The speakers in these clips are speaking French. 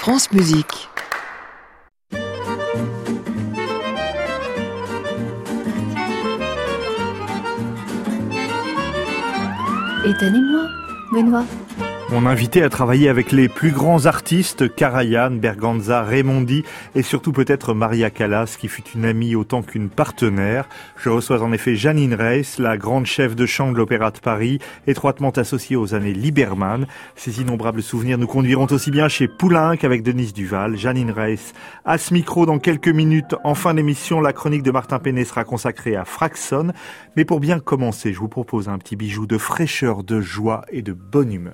France Musique. Étonnez-moi, Benoît. Mon invité a travaillé avec les plus grands artistes, Karajan, Berganza, Raimondi et surtout peut-être Maria Callas, qui fut une amie autant qu'une partenaire. Je reçois en effet Janine Reiss, la grande chef de chant de l'Opéra de Paris, étroitement associée aux années Liebermann. Ces innombrables souvenirs nous conduiront aussi bien chez Poulenc qu'avec Denise Duval. Janine Reiss à ce micro dans quelques minutes. En fin d'émission, la chronique de Martin Penet sera consacrée à Fraxon. Mais pour bien commencer, je vous propose un petit bijou de fraîcheur, de joie et de bonne humeur.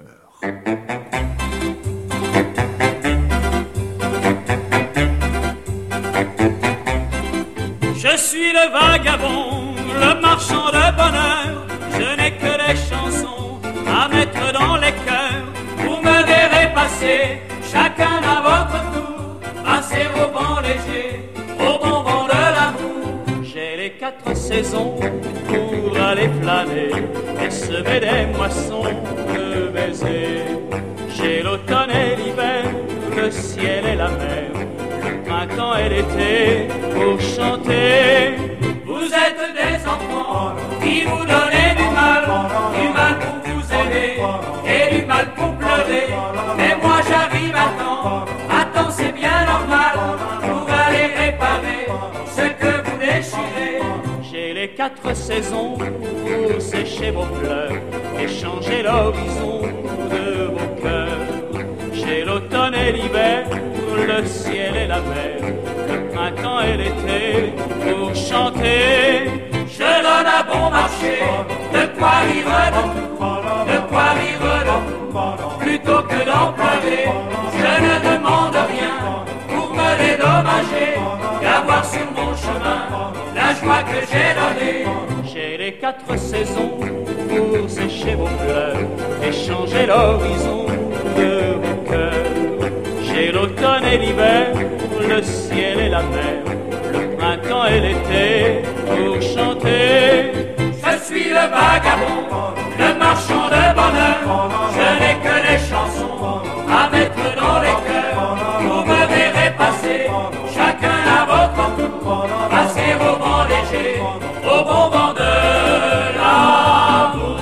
Je suis le vagabond, le marchand de bonheur. Je n'ai que des chansons à mettre dans les cœurs. Vous me verrez passer, chacun à votre tour, passer au vent léger, au bon vent de l'amour. J'ai les 4 saisons pour aller flâner et semer des moissons de baisers. J'ai l'automne et l'hiver, le ciel et la mer, le printemps et l'été pour chanter. Vous êtes des enfants qui vous donnez du mal pour vous aimer et du mal pour pleurer. Mais moi j'arrive à temps c'est bien normal pour aller réparer ce que vous déchirez. J'ai les 4 saisons pour sécher vos pleurs et changer l'horizon de vos cœurs. J'ai l'automne et l'hiver, le ciel et la mer, le printemps et l'été pour chanter. Je donne à bon marché de quoi rire de tout, de quoi rire de tout, plutôt que d'en pleurer. Je ne demande rien pour me dédommager, d'avoir sur mon chemin la joie que j'ai donnée. J'ai les 4 saisons pour sécher vos pleurs et changer l'horizon de vos cœurs. J'ai l'automne et l'hiver, le ciel et la mer, le printemps et l'été pour chanter. Je suis le vagabond, le marchand de bonheur. Je n'ai que les chansons à mettre dans les cœurs. Vous me verrez passer, chacun à votre tour, passer au vent léger, au bon vent de l'amour.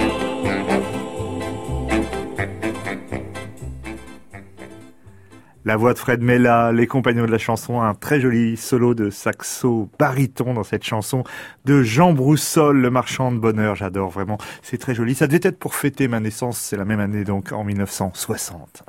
La voix de Fred Mella, les compagnons de la chanson, un très joli solo de saxo baryton dans cette chanson de Jean Broussol, le marchand de bonheur. J'adore vraiment, c'est très joli. Ça devait être pour fêter ma naissance, c'est la même année donc en 1960.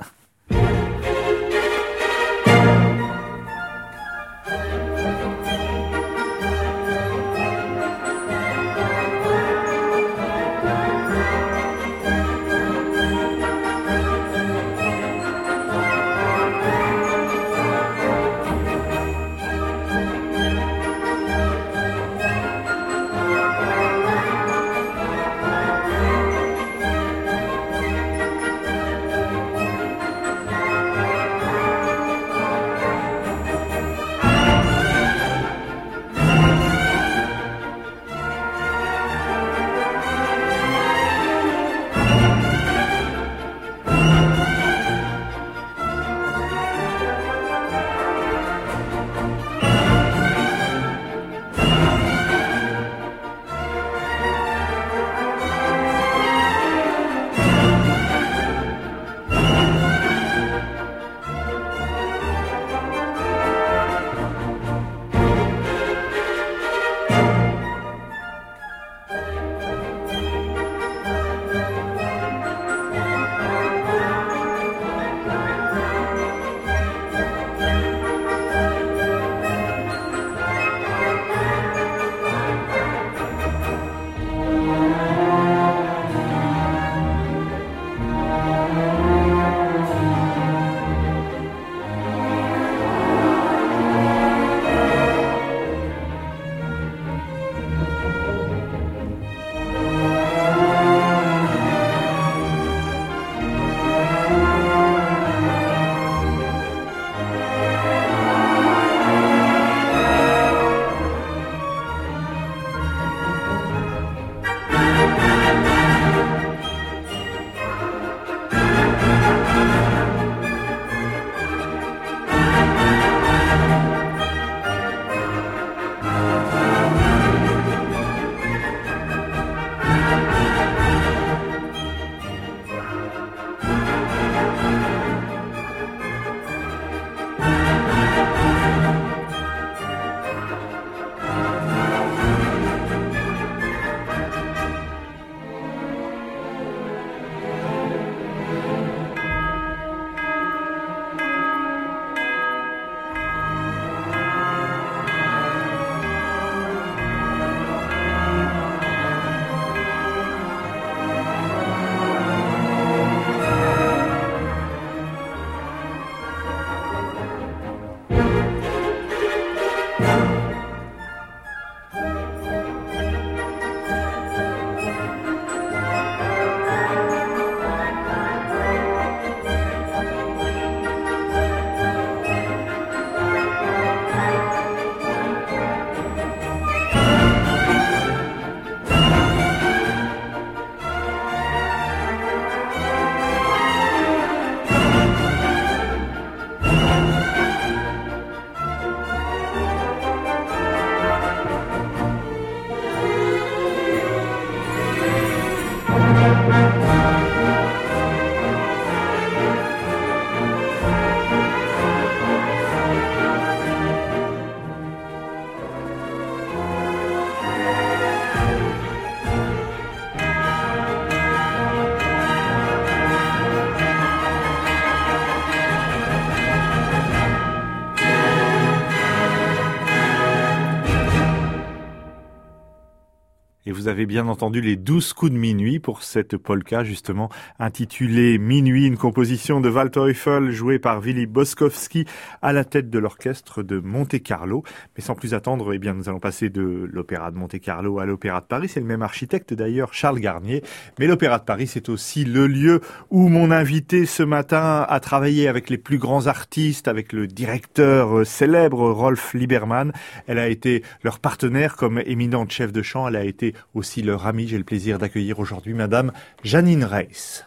avez bien entendu les 12 coups de minuit pour cette polka justement intitulée Minuit, une composition de Waldteufel jouée par Willy Boskowski à la tête de l'orchestre de Monte-Carlo. Mais sans plus attendre, nous allons passer de l'opéra de Monte-Carlo à l'opéra de Paris. C'est le même architecte d'ailleurs, Charles Garnier. Mais l'opéra de Paris, c'est aussi le lieu où mon invité ce matin a travaillé avec les plus grands artistes, avec le directeur célèbre Rolf Liebermann. Elle a été leur partenaire comme éminente chef de chant. Elle a été aussi leur amie. J'ai le plaisir d'accueillir aujourd'hui Madame Janine Reiss.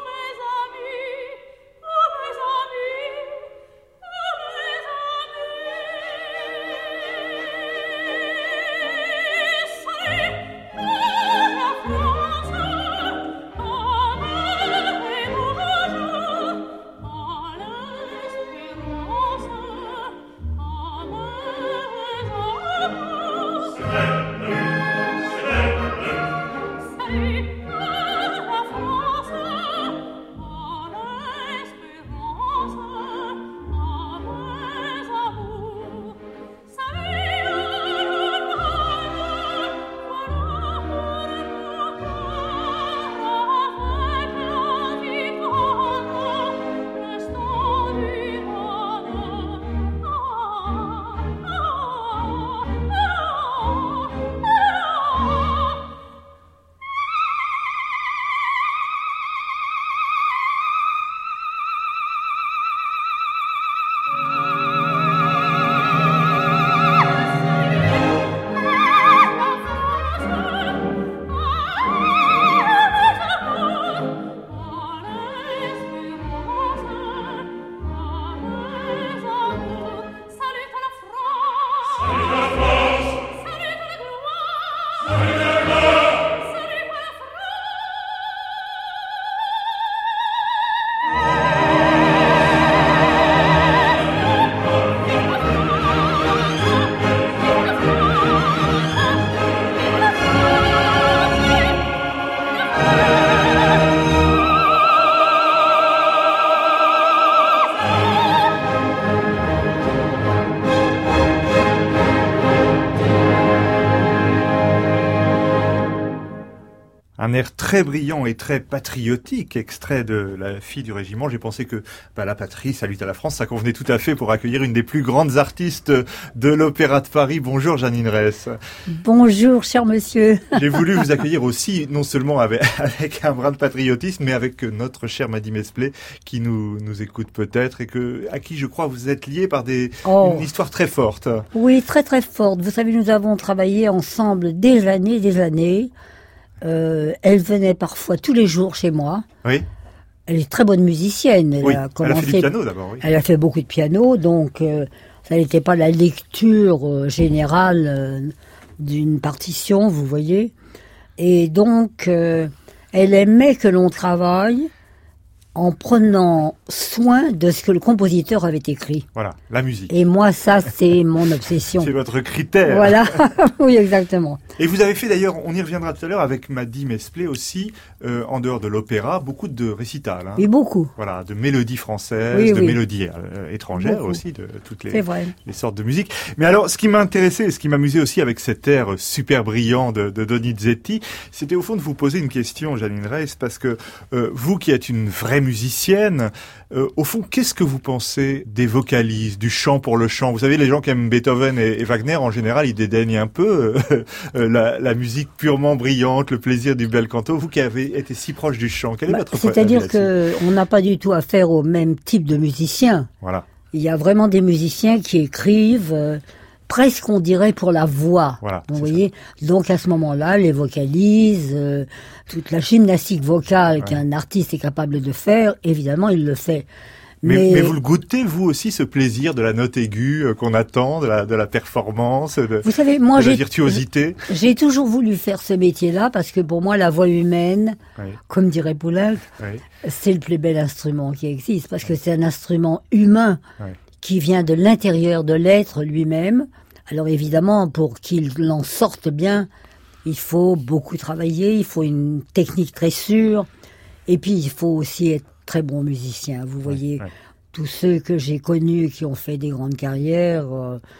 Un air très brillant et très patriotique, extrait de La fille du régiment. J'ai pensé que la patrie, salut à la France, ça convenait tout à fait pour accueillir une des plus grandes artistes de l'Opéra de Paris. Bonjour Janine Reiss. Bonjour cher monsieur. J'ai voulu vous accueillir aussi, non seulement avec un brin de patriotisme, mais avec notre chère Maddy Mesplé qui nous écoute peut-être et à qui je crois vous êtes liés par une histoire très forte. Oui, très très forte. Vous savez, nous avons travaillé ensemble des années. Elle venait parfois tous les jours chez moi. Oui. Elle est très bonne musicienne. Elle a fait du piano d'abord. Oui. Elle a fait beaucoup de piano, donc ça n'était pas la lecture générale d'une partition, vous voyez. Et donc, elle aimait que l'on travaille en prenant soin de ce que le compositeur avait écrit. Voilà, la musique. Et moi, ça, c'est mon obsession. C'est votre critère. Voilà, oui, exactement. Et vous avez fait d'ailleurs, on y reviendra tout à l'heure, avec Maddy Mesplé aussi, en dehors de l'opéra, beaucoup de récitals. Hein. Oui, beaucoup. Voilà, de mélodies françaises, mélodies étrangères beaucoup. Aussi, de toutes les sortes de musique. Mais alors, ce qui m'a intéressé et ce qui m'amusait aussi avec cet air super brillant de Donizetti, c'était au fond de vous poser une question, Janine Reiss, parce que vous qui êtes une vraie musicienne, au fond, qu'est-ce que vous pensez des vocalises, du chant pour le chant? Vous savez, les gens qui aiment Beethoven et Wagner, en général, ils dédaignent un peu la musique purement brillante, le plaisir du bel canto. Vous qui avez été si proche du chant, quel est votre avis? C'est-à-dire qu'on n'a pas du tout affaire au même type de musicien. Voilà. Il y a vraiment des musiciens qui écrivent presque, on dirait, pour la voix. Voilà, vous voyez. Donc à ce moment-là, les vocalises, toute la gymnastique vocale qu'un artiste est capable de faire, évidemment, il le fait. Mais vous le goûtez, vous aussi, ce plaisir de la note aiguë qu'on attend, de la performance, vous savez, moi, de la virtuosité. J'ai toujours voulu faire ce métier-là parce que pour moi, la voix humaine, comme dirait Poulenc, c'est le plus bel instrument qui existe parce que c'est un instrument humain qui vient de l'intérieur de l'être lui-même. Alors évidemment, pour qu'il en sorte bien, il faut beaucoup travailler, il faut une technique très sûre, et puis il faut aussi être très bon musicien. Vous voyez, tous ceux que j'ai connus qui ont fait des grandes carrières,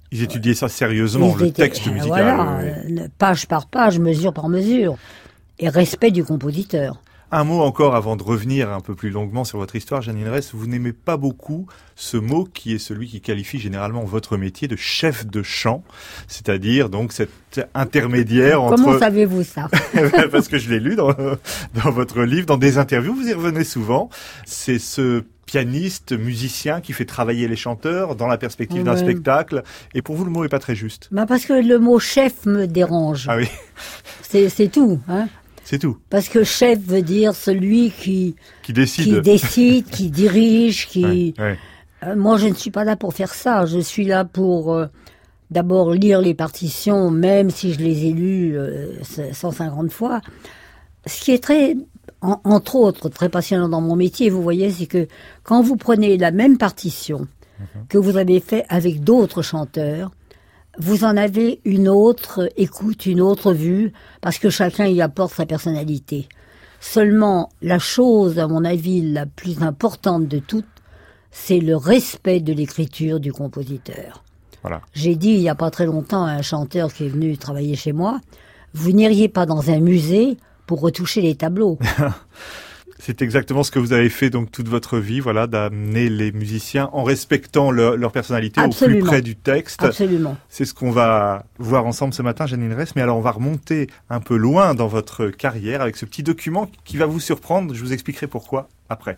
Ils étudiaient ça sérieusement, le texte musical. Voilà, page par page, mesure par mesure. Et respect du compositeur. Un mot encore avant de revenir un peu plus longuement sur votre histoire, Janine Ress. Vous n'aimez pas beaucoup ce mot qui est celui qui qualifie généralement votre métier de chef de chant, c'est-à-dire donc cet intermédiaire entre... Comment savez-vous ça? Parce que je l'ai lu dans votre livre, dans des interviews, vous y revenez souvent. C'est ce pianiste, musicien qui fait travailler les chanteurs dans la perspective d'un spectacle. Et pour vous, le mot est pas très juste. Parce que le mot chef me dérange. Ah oui. C'est tout, hein. C'est tout. Parce que chef veut dire celui qui décide, qui dirige, qui... Ouais. Moi, je ne suis pas là pour faire ça. Je suis là pour d'abord lire les partitions, même si je les ai lues 150 fois. Ce qui est entre autres, très passionnant dans mon métier, vous voyez, c'est que quand vous prenez la même partition que vous avez fait avec d'autres chanteurs, vous en avez une autre écoute, une autre vue, parce que chacun y apporte sa personnalité. Seulement, la chose, à mon avis, la plus importante de toutes, c'est le respect de l'écriture du compositeur. Voilà. J'ai dit il n'y a pas très longtemps à un chanteur qui est venu travailler chez moi, vous n'iriez pas dans un musée pour retoucher les tableaux. C'est exactement ce que vous avez fait donc toute votre vie, voilà, d'amener les musiciens en respectant leur personnalité Absolument. Au plus près du texte. Absolument. C'est ce qu'on va voir ensemble ce matin, Janine Ress. Mais alors on va remonter un peu loin dans votre carrière avec ce petit document qui va vous surprendre. Je vous expliquerai pourquoi après.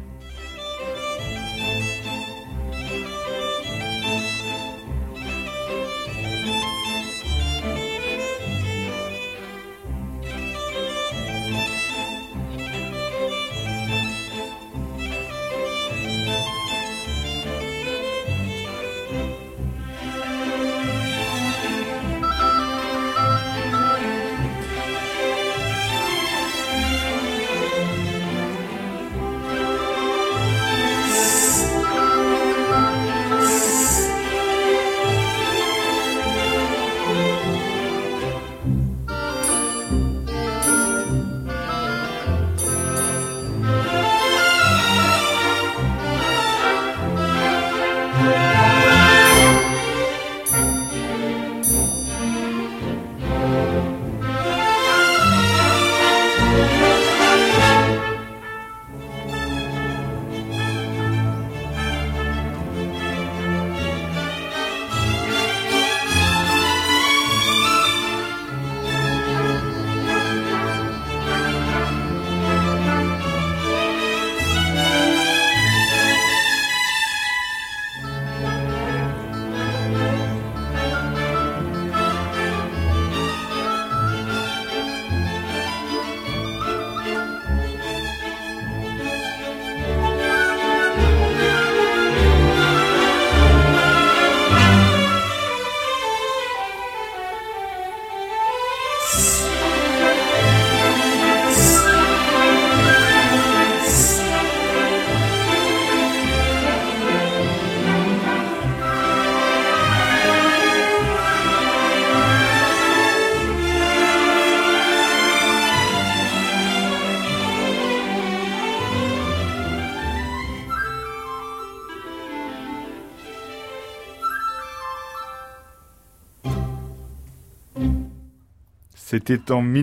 C'était en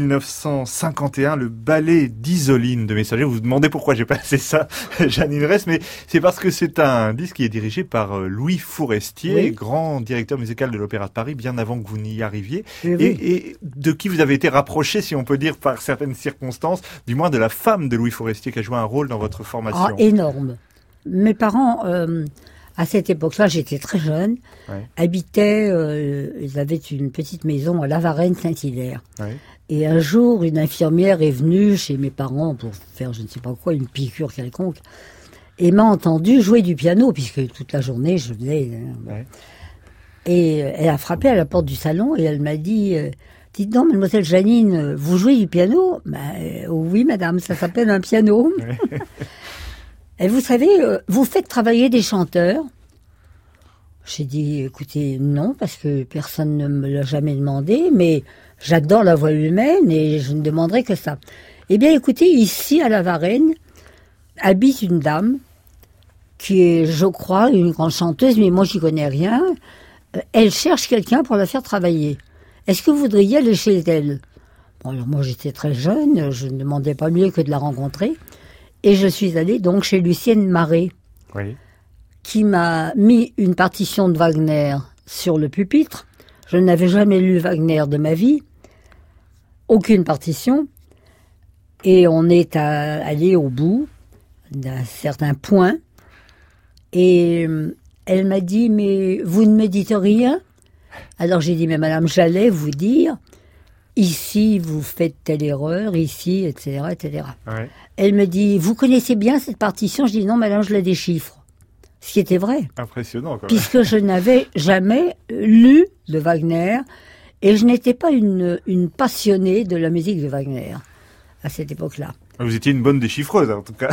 1951, le ballet d'Isoline de Messager. Vous vous demandez pourquoi j'ai passé ça, Janine Ress, mais c'est parce que c'est un disque qui est dirigé par Louis Fourestier, oui, grand directeur musical de l'Opéra de Paris, bien avant que vous n'y arriviez, oui. Et de qui vous avez été rapproché, si on peut dire, par certaines circonstances, du moins de la femme de Louis Fourestier qui a joué un rôle dans votre formation. Ah, énorme. Mes parents... à cette époque-là, j'étais très jeune, habitaient, ils avaient une petite maison à La Varenne-Saint-Hilaire. Ouais. Et un jour, une infirmière est venue chez mes parents pour faire je ne sais pas quoi, une piqûre quelconque, et m'a entendu jouer du piano, puisque toute la journée, je venais... Ouais. Et elle a frappé à la porte du salon et elle m'a dit... Dites donc, mademoiselle Janine, vous jouez du piano ? Oui, madame, ça s'appelle un piano. Ouais. Et vous savez, vous faites travailler des chanteurs ? J'ai dit, écoutez, non, parce que personne ne me l'a jamais demandé, mais j'adore la voix humaine et je ne demanderai que ça. Eh bien, écoutez, ici, à La Varenne, habite une dame qui est, je crois, une grande chanteuse, mais moi, j'y connais rien. elle cherche quelqu'un pour la faire travailler. Est-ce que vous voudriez aller chez elle ? Bon, alors moi, j'étais très jeune, je ne demandais pas mieux que de la rencontrer. Et je suis allée donc chez Lucienne Marais, qui m'a mis une partition de Wagner sur le pupitre. Je n'avais jamais lu Wagner de ma vie, aucune partition. Et on est allé au bout d'un certain point. Et elle m'a dit, mais vous ne me dites rien ? Alors j'ai dit, mais madame, j'allais vous dire, ici vous faites telle erreur, ici, etc., etc. Ouais. Elle me dit, vous connaissez bien cette partition ? Je dis, non madame, je la déchiffre. Ce qui était vrai. Impressionnant quand même. Puisque je n'avais jamais lu de Wagner et je n'étais pas une passionnée de la musique de Wagner à cette époque-là. Vous étiez une bonne déchiffreuse en tout cas.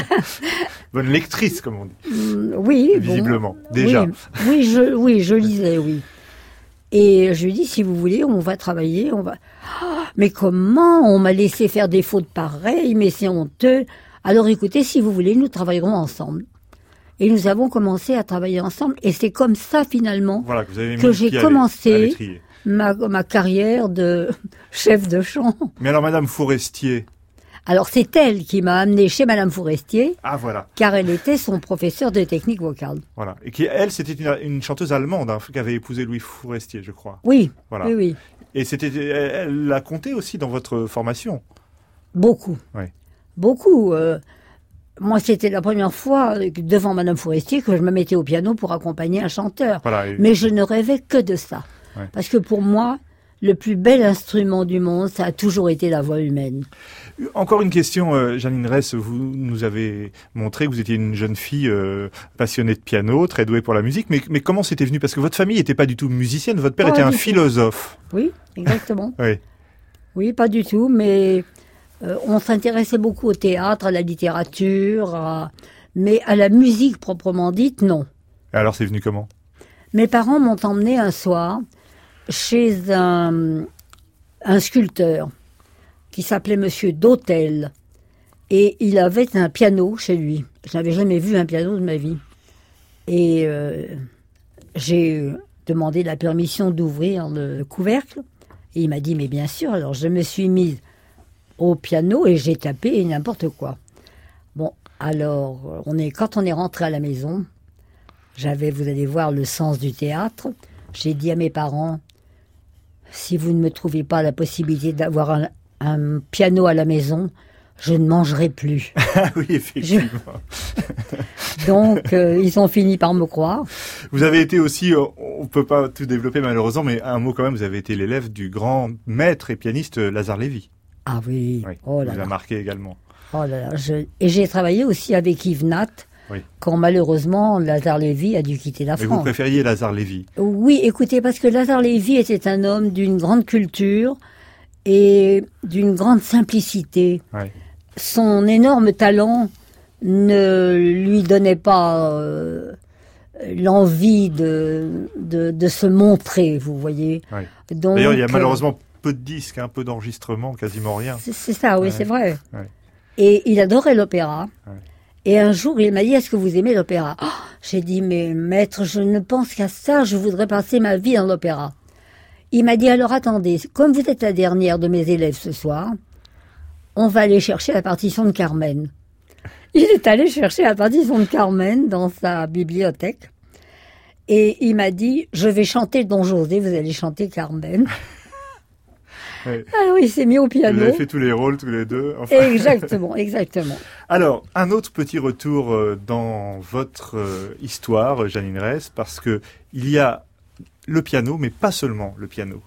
Bonne lectrice comme on dit. Oui. Visiblement, déjà. Oui, je lisais, oui. Et je lui dis, si vous voulez, on va travailler, on va... Mais comment on m'a laissé faire des fautes pareilles, mais c'est honteux. Alors écoutez, si vous voulez, nous travaillerons ensemble. Et nous avons commencé à travailler ensemble. Et c'est comme ça, finalement, que j'ai commencé ma carrière de chef de chant. Mais alors, Madame Forestier... Alors, c'est elle qui m'a amené chez Madame Forestier. Ah, voilà. Car elle était son professeur de technique vocale. Voilà. Et qui, elle, c'était une chanteuse allemande, qui avait épousé Louis Forestier, je crois. Oui. Voilà. Oui. Et elle l'a compté aussi dans votre formation. Beaucoup. Oui. Beaucoup. Moi, c'était la première fois devant Madame Forestier que je me mettais au piano pour accompagner un chanteur. Voilà, mais je ne rêvais que de ça. Ouais. Parce que pour moi, le plus bel instrument du monde, ça a toujours été la voix humaine. Encore une question, Janine Ress, vous nous avez montré que vous étiez une jeune fille passionnée de piano, très douée pour la musique, mais comment c'était venu ? Parce que votre famille n'était pas du tout musicienne, votre père était un philosophe. Oui, exactement. Oui. Oui, pas du tout, mais on s'intéressait beaucoup au théâtre, à la littérature, mais à la musique proprement dite, non. Et alors c'est venu comment ? Mes parents m'ont emmené un soir chez un sculpteur qui s'appelait Monsieur Dautel. Et il avait un piano chez lui. Je n'avais jamais vu un piano de ma vie. Et j'ai demandé la permission d'ouvrir le couvercle. Et il m'a dit, mais bien sûr. Alors je me suis mise au piano et j'ai tapé n'importe quoi. Bon, alors, quand on est rentré à la maison, vous allez voir, le sens du théâtre. J'ai dit à mes parents, si vous ne me trouvez pas la possibilité d'avoir un piano à la maison, je ne mangerai plus. Oui, effectivement. Donc, ils ont fini par me croire. Vous avez été aussi, on ne peut pas tout développer malheureusement, mais un mot quand même, vous avez été l'élève du grand maître et pianiste Lazare Lévy. Ah oui. Oh là là. Vous a marqué également. Oh là là. Et j'ai travaillé aussi avec Yves Nat, quand malheureusement Lazare Lévy a dû quitter la France. Mais vous préfériez Lazare Lévy ? Oui, écoutez, parce que Lazare Lévy était un homme d'une grande culture et d'une grande simplicité. Ouais. Son énorme talent ne lui donnait pas l'envie de se montrer, vous voyez. Ouais. Donc, d'ailleurs, il y a malheureusement peu de disques, peu d'enregistrements, quasiment rien. C'est ça, oui, c'est vrai. Ouais. Et il adorait l'opéra. Ouais. Et un jour, il m'a dit, est-ce que vous aimez l'opéra ? J'ai dit, mais maître, je ne pense qu'à ça, je voudrais passer ma vie dans l'opéra. Il m'a dit, alors attendez, comme vous êtes la dernière de mes élèves ce soir, on va aller chercher la partition de Carmen. Il est allé chercher la partition de Carmen dans sa bibliothèque. Et il m'a dit, je vais chanter Don José, vous allez chanter Carmen. Ouais. Alors il s'est mis au piano. Vous avez fait tous les rôles, tous les deux. Enfin. Exactement. Alors, un autre petit retour dans votre histoire, Janine Ress, parce que il y a le piano, mais pas seulement le piano.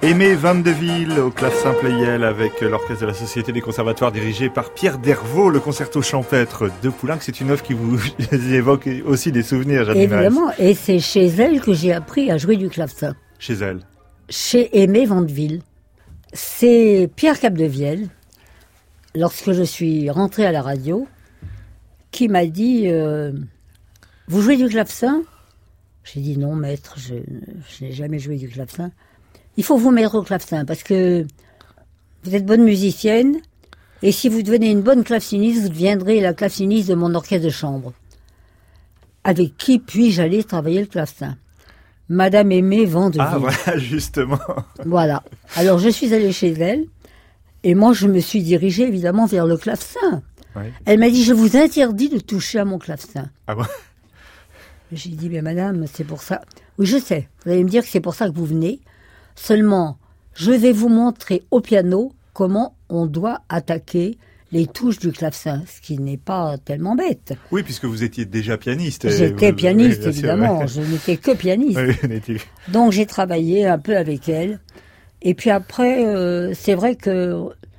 Aimé Vandeville au clavecin Pleyel avec l'orchestre de la Société des Conservatoires dirigé par Pierre Dervaux, le concerto champêtre de Poulenc. C'est une œuvre qui vous évoque aussi des souvenirs, Janine Reyes. Évidemment, et c'est chez elle que j'ai appris à jouer du clavecin. Chez elle? Chez Aimé Vandeville. C'est Pierre Capdevielle, lorsque je suis rentrée à la radio, qui m'a dit vous jouez du clavecin? J'ai dit non, maître, je n'ai jamais joué du clavecin. Il faut vous mettre au clavecin parce que vous êtes bonne musicienne et si vous devenez une bonne claveciniste, vous deviendrez la claveciniste de mon orchestre de chambre. Avec qui puis-je aller travailler le clavecin? Madame Aimée Vandeville. Ah voilà, justement. Voilà. Alors je suis allée chez elle et moi je me suis dirigée évidemment vers le clavecin. Oui. Elle m'a dit je vous interdis de toucher à mon clavecin. Ah bon? J'ai dit mais madame, c'est pour ça. Oui, je sais. Vous allez me dire que c'est pour ça que vous venez. Seulement, je vais vous montrer au piano comment on doit attaquer les touches du clavecin, ce qui n'est pas tellement bête. Oui, puisque vous étiez déjà pianiste. J'étais pianiste, oui, évidemment. Ouais. Je n'étais que pianiste. Oui, donc, j'ai travaillé un peu avec elle. Et puis après, c'est vrai que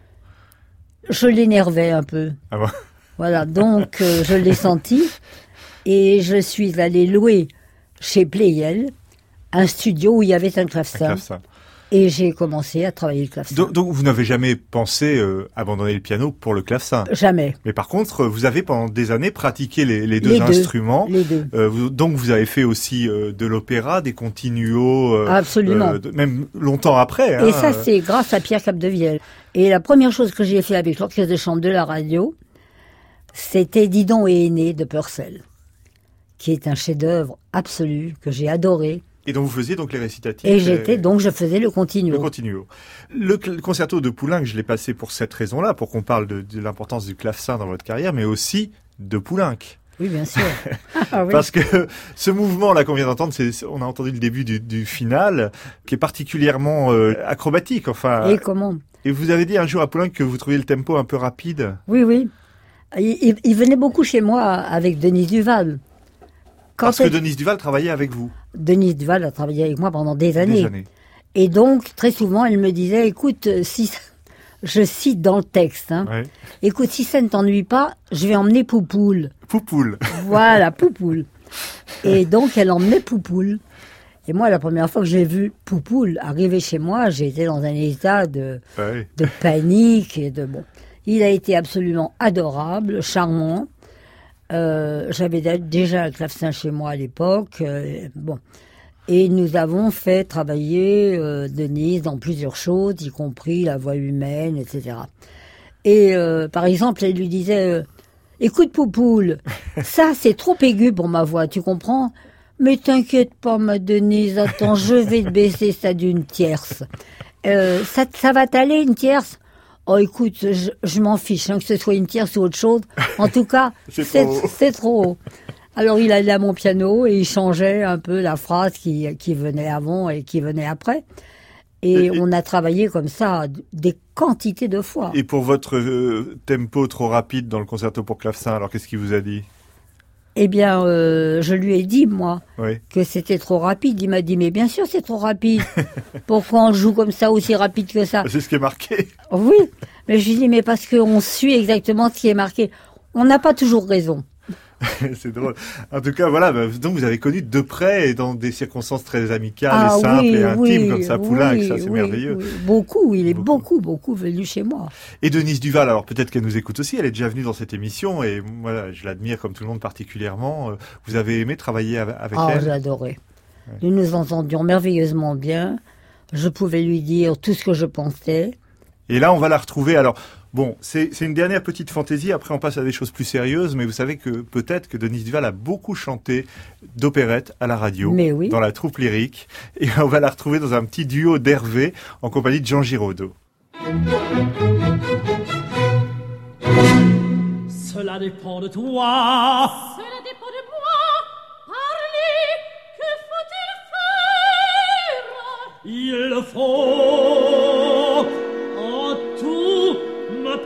je l'énervais un peu. Ah bon? Voilà, donc je l'ai senti. Et je suis allée louer chez Pleyel un studio où il y avait un clavecin. Et j'ai commencé à travailler le clavecin. Donc vous n'avez jamais pensé abandonner le piano pour le clavecin? Jamais. Mais par contre, vous avez pendant des années pratiqué les deux instruments. Les deux. Donc vous avez fait aussi de l'opéra, des continuos. Absolument. Même longtemps après. Et ça, c'est grâce à Pierre Capdevielle. Et la première chose que j'ai fait avec l'orchestre de chambre de la radio, c'était Didon et Aîné de Purcell, qui est un chef-d'œuvre absolu que j'ai adoré. Et donc vous faisiez donc les récitatifs. Et je faisais le continuo. Le continuo. Le concerto de Poulenc, je l'ai passé pour cette raison-là, pour qu'on parle de l'importance du clavecin dans votre carrière, mais aussi de Poulenc. Oui, bien sûr. Ah, oui. Parce que ce mouvement-là qu'on vient d'entendre, on a entendu le début du final, qui est particulièrement acrobatique. Enfin. Et comment? Et vous avez dit un jour à Poulenc que vous trouviez le tempo un peu rapide. Oui, oui. Il venait beaucoup chez moi avec Denise Duval. Parce que Denise Duval travaillait avec vous. Denise Duval a travaillé avec moi pendant des années. Et donc, très souvent, elle me disait, écoute, si je cite dans le texte, écoute, si ça ne t'ennuie pas, je vais emmener Poupoule. Poupoule. Voilà, Poupoule. Et donc, elle emmenait Poupoule. Et moi, la première fois que j'ai vu Poupoule arriver chez moi, j'ai été dans un état de panique et de bon. Il a été absolument adorable, charmant. J'avais déjà un clavecin chez moi à l'époque. Bon. Et nous avons fait travailler Denise dans plusieurs choses, y compris la voix humaine, etc. Et par exemple, elle lui disait écoute Poupoule, ça c'est trop aigu pour ma voix, tu comprends? Mais t'inquiète pas ma Denise, attends, je vais te baisser ça d'une tierce. Ça va t'aller une tierce? Oh, écoute, je m'en fiche, que ce soit une tierce ou autre chose. En tout cas, c'est trop haut. Alors, il allait à mon piano et il changeait un peu la phrase qui venait avant et qui venait après. Et on a travaillé comme ça des quantités de fois. Et pour votre tempo trop rapide dans le concerto pour clavecin, alors qu'est-ce qu'il vous a dit? Eh bien, je lui ai dit, moi, que c'était trop rapide. Il m'a dit, mais bien sûr, c'est trop rapide. Pourquoi on joue comme ça, aussi rapide que ça? C'est ce qui est marqué. Oui, mais je lui ai dit, mais parce qu'on suit exactement ce qui est marqué. On n'a pas toujours raison. C'est drôle. En tout cas, voilà, donc vous avez connu de près et dans des circonstances très amicales et simples et intimes comme ça, Poulenc, ça c'est merveilleux. Oui. Beaucoup, il est beaucoup venu chez moi. Et Denise Duval, alors peut-être qu'elle nous écoute aussi, elle est déjà venue dans cette émission et voilà, je l'admire comme tout le monde particulièrement. Vous avez aimé travailler avec elle? Ah, j'adorais. Ouais. Nous nous entendions merveilleusement bien. Je pouvais lui dire tout ce que je pensais. Et là, on va la retrouver. Alors, bon, c'est une dernière petite fantaisie. Après, on passe à des choses plus sérieuses. Mais vous savez que peut-être que Denise Duval a beaucoup chanté d'opérette à la radio, dans la troupe lyrique. Et on va la retrouver dans un petit duo d'Hervé en compagnie de Jean Giraudot. Cela dépend de toi. Cela dépend de moi. Parlez, que faut-il faire? Il le faut. En tout me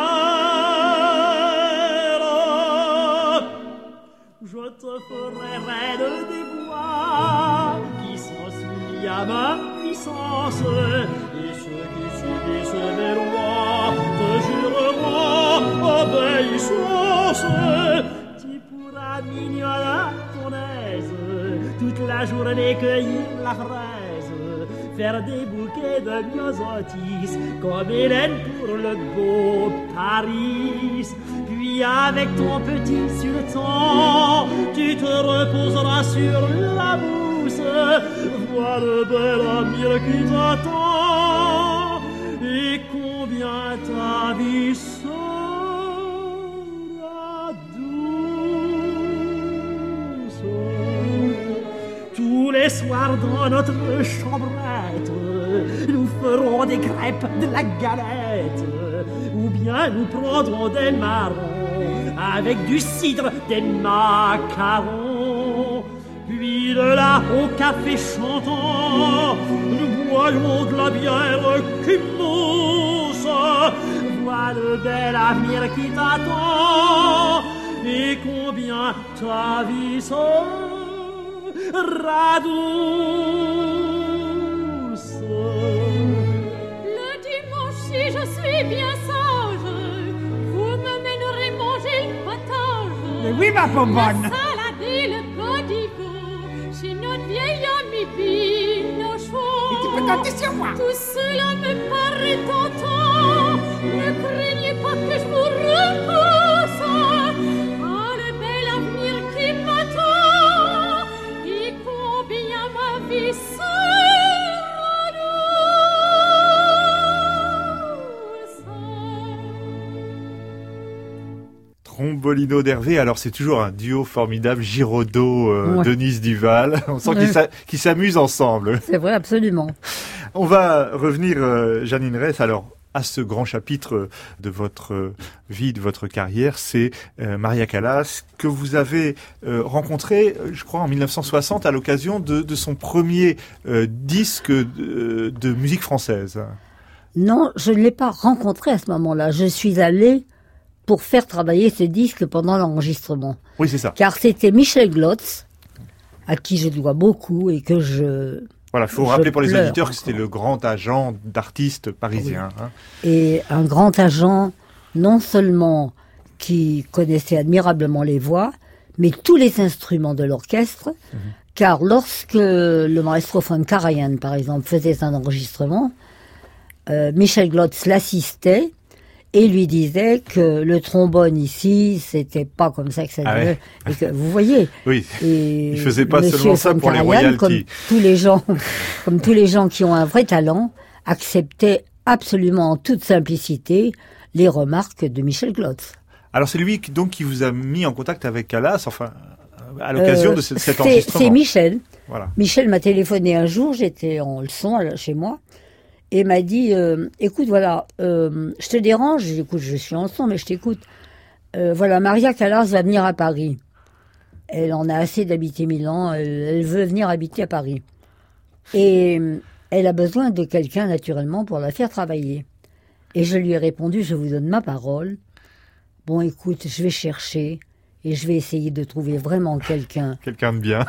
plaire. Je te ferai reine des bois qui sont soumis à ma puissance, et ceux qui subissent mes lois te jureront obéissance. Tu pourras mignoler à ton aise toute la journée cueillir la fraise, faire des bouquets de myosotis comme Hélène pour le beau Paris. Puis avec ton petit sultan, tu te reposeras sur la mousse. Vois le bel avenir qui t'attend, et combien ta vie sera douce. Tous les soirs dans notre chambrette, nous ferons des crêpes, de la galette, ou bien nous prendrons des marrons avec du cidre, des macarons. Puis de là au café chantant, nous boirons de la bière qui mousse. Vois le bel avenir qui t'attend, et combien ta vie sera douce. Le dimanche, si je suis bien sage, vous me mènerez manger le potage. Mais oui, ma bonne. La salade et le codiveau, chez notre vieil ami Pinochon. Et tu peux compter sur moi. Tout cela me paraît tentant. Ne craignez pas que je vous repousse. Ah, le bel avenir qui m'attend, et combien ma vie sera douce. Trombolino d'Hervé, alors c'est toujours un duo formidable, Giraudot, Denise Duval. On sent qu'ils s'amusent ensemble. C'est vrai, absolument. On va revenir, Jeanine Reyss, alors à ce grand chapitre de votre vie, de votre carrière, c'est Maria Callas, que vous avez rencontrée, je crois, en 1960 à l'occasion de son premier disque de musique française. Non, je ne l'ai pas rencontrée à ce moment-là. Je suis allée pour faire travailler ce disque pendant l'enregistrement. Oui, c'est ça. Car c'était Michel Glotz, à qui je dois beaucoup et que je... Voilà, il faut rappeler pour les auditeurs que c'était le grand agent d'artistes parisiens. Oui. Hein. Et un grand agent, non seulement qui connaissait admirablement les voix, mais tous les instruments de l'orchestre, car lorsque le maestro von Karajan, par exemple, faisait un enregistrement, Michel Glotz l'assistait et lui disait que le trombone ici, c'était pas comme ça que ça devait. Ouais. Et que, vous voyez. Oui. Et il faisait pas seulement ça pour les royalties. Comme tous les gens qui ont un vrai talent, acceptaient absolument en toute simplicité les remarques de Michel Glotz. Alors c'est lui donc qui vous a mis en contact avec Callas, enfin à l'occasion de cet enregistrement. C'est Michel. Voilà. Michel m'a téléphoné un jour, j'étais en leçon chez moi. Et m'a dit, écoute, voilà, je te dérange, j'écoute, je suis en son, mais je t'écoute. Voilà, Maria Callas va venir à Paris. Elle en a assez d'habiter Milan, elle veut venir habiter à Paris. Et elle a besoin de quelqu'un, naturellement, pour la faire travailler. Et je lui ai répondu, je vous donne ma parole. Bon, écoute, je vais chercher et je vais essayer de trouver vraiment quelqu'un. Quelqu'un de bien.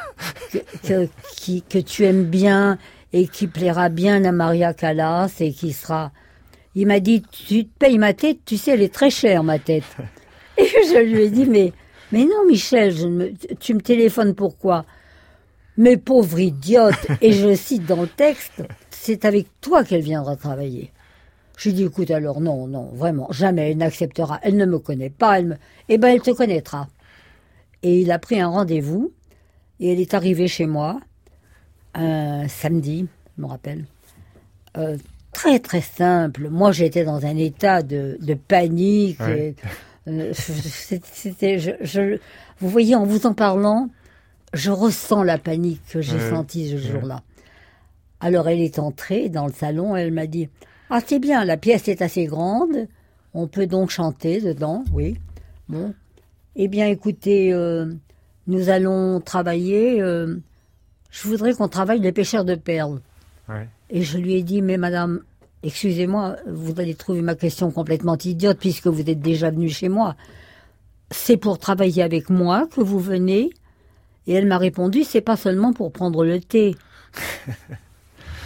que tu aimes bien et qui plaira bien à Maria Callas et qui sera... Il m'a dit, tu te payes ma tête, tu sais, elle est très chère, ma tête. Et je lui ai dit, mais non, Michel, tu me téléphones pourquoi? Mais pauvre idiote, et je cite dans le texte, c'est avec toi qu'elle viendra travailler. Je lui ai dit, écoute, alors non, vraiment, jamais, elle n'acceptera, elle ne me connaît pas, eh ben, elle te connaîtra. Et il a pris un rendez-vous, et elle est arrivée chez moi, un samedi, je me rappelle, très très simple. Moi, j'étais dans un état de panique. Ouais. Vous voyez, en vous en parlant, je ressens la panique que j'ai sentie ce jour-là. Alors, elle est entrée dans le salon, elle m'a dit, « Ah, c'est bien, la pièce est assez grande, on peut donc chanter dedans, oui. Bon, eh bien, écoutez, nous allons travailler... je voudrais qu'on travaille les pêcheurs de perles. » Ouais. Et je lui ai dit, mais madame, excusez-moi, vous allez trouver ma question complètement idiote puisque vous êtes déjà venue chez moi. C'est pour travailler avec moi que vous venez? Et elle m'a répondu, c'est pas seulement pour prendre le thé.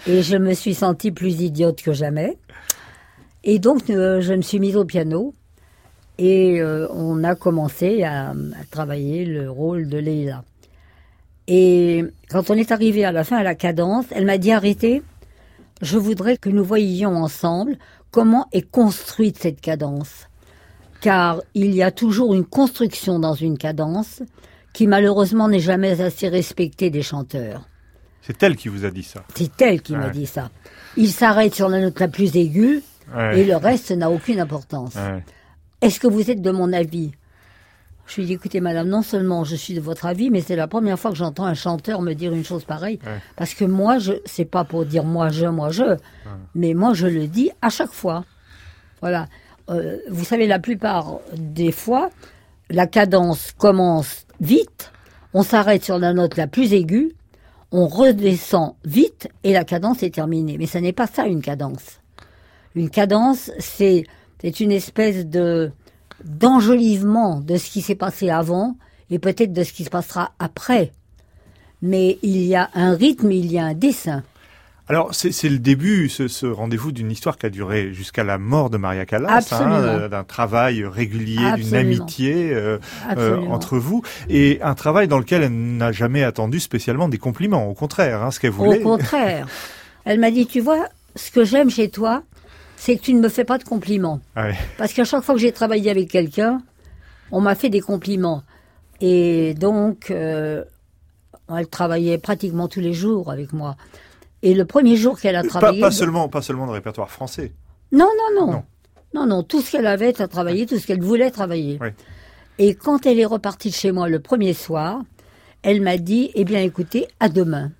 Et je me suis sentie plus idiote que jamais. Et donc, je me suis mise au piano. Et on a commencé à travailler le rôle de Leila. Et quand on est arrivé à la fin à la cadence, elle m'a dit arrêtez, je voudrais que nous voyions ensemble comment est construite cette cadence. Car il y a toujours une construction dans une cadence qui malheureusement n'est jamais assez respectée des chanteurs. C'est elle qui vous a dit ça. C'est elle qui m'a dit ça. Il s'arrête sur la note la plus aiguë et le reste n'a aucune importance. Est-ce que vous êtes de mon avis ? Je lui ai dit, écoutez madame, non seulement je suis de votre avis, mais c'est la première fois que j'entends un chanteur me dire une chose pareille. Parce que moi, c'est pas pour dire moi je, mais moi je le dis à chaque fois. Voilà. Vous savez, la plupart des fois, la cadence commence vite, on s'arrête sur la note la plus aiguë, on redescend vite et la cadence est terminée. Mais ça n'est pas ça une cadence. Une cadence, c'est une espèce d'enjolivement de ce qui s'est passé avant et peut-être de ce qui se passera après. Mais il y a un rythme, il y a un dessin. Alors, c'est le début, ce rendez-vous d'une histoire qui a duré jusqu'à la mort de Maria Callas, d'un travail régulier, d'une amitié entre vous, et un travail dans lequel elle n'a jamais attendu spécialement des compliments, au contraire, ce qu'elle voulait. Au contraire. Elle m'a dit, tu vois, ce que j'aime chez toi, c'est que tu ne me fais pas de compliments. Parce qu'à chaque fois que j'ai travaillé avec quelqu'un, on m'a fait des compliments. Et donc, elle travaillait pratiquement tous les jours avec moi. Et le premier jour qu'elle a travaillé... Pas seulement de répertoire français. Non. Tout ce qu'elle avait à travailler, tout ce qu'elle voulait travailler. Et quand elle est repartie de chez moi le premier soir, elle m'a dit, eh bien écoutez, à demain.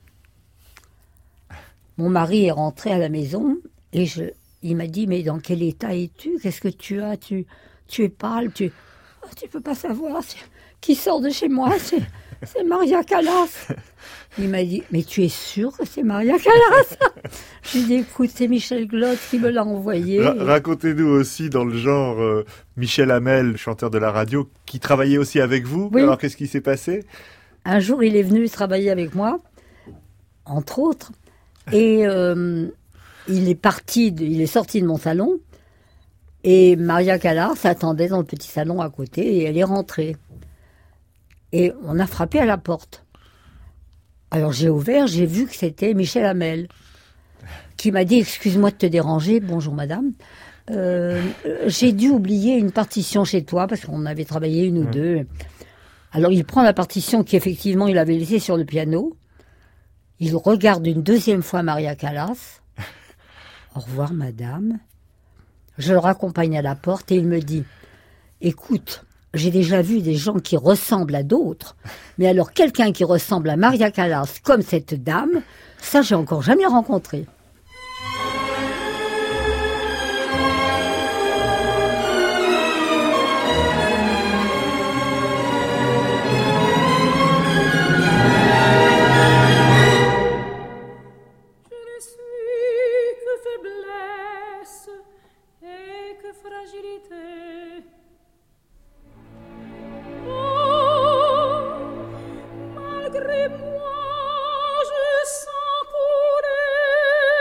Mon mari est rentré à la maison et il m'a dit, mais dans quel état es-tu ? Qu'est-ce que tu as ? Tu es pâle, tu peux pas savoir qui sort de chez moi, c'est Maria Callas. Il m'a dit, mais tu es sûr que c'est Maria Callas ? Je lui ai dit, écoute, c'est Michel Glotz qui me l'a envoyé. Racontez-nous aussi dans le genre Michel Hamel, chanteur de la radio, qui travaillait aussi avec vous. Oui. Alors qu'est-ce qui s'est passé ? Un jour, il est venu travailler avec moi, entre autres, et il est sorti de mon salon, et Maria Callas attendait dans le petit salon à côté, et elle est rentrée. Et on a frappé à la porte. Alors j'ai ouvert, j'ai vu que c'était Michel Hamel, qui m'a dit « Excuse-moi de te déranger, bonjour madame, j'ai dû oublier une partition chez toi, parce qu'on avait travaillé une ou deux. » Alors il prend la partition qu'effectivement il avait laissée sur le piano, il regarde une deuxième fois Maria Callas. « Au revoir madame. » Je le raccompagne à la porte et il me dit « Écoute, j'ai déjà vu des gens qui ressemblent à d'autres, mais alors quelqu'un qui ressemble à Maria Callas comme cette dame, ça j'ai encore jamais rencontré. » Malgré moi, je sens couler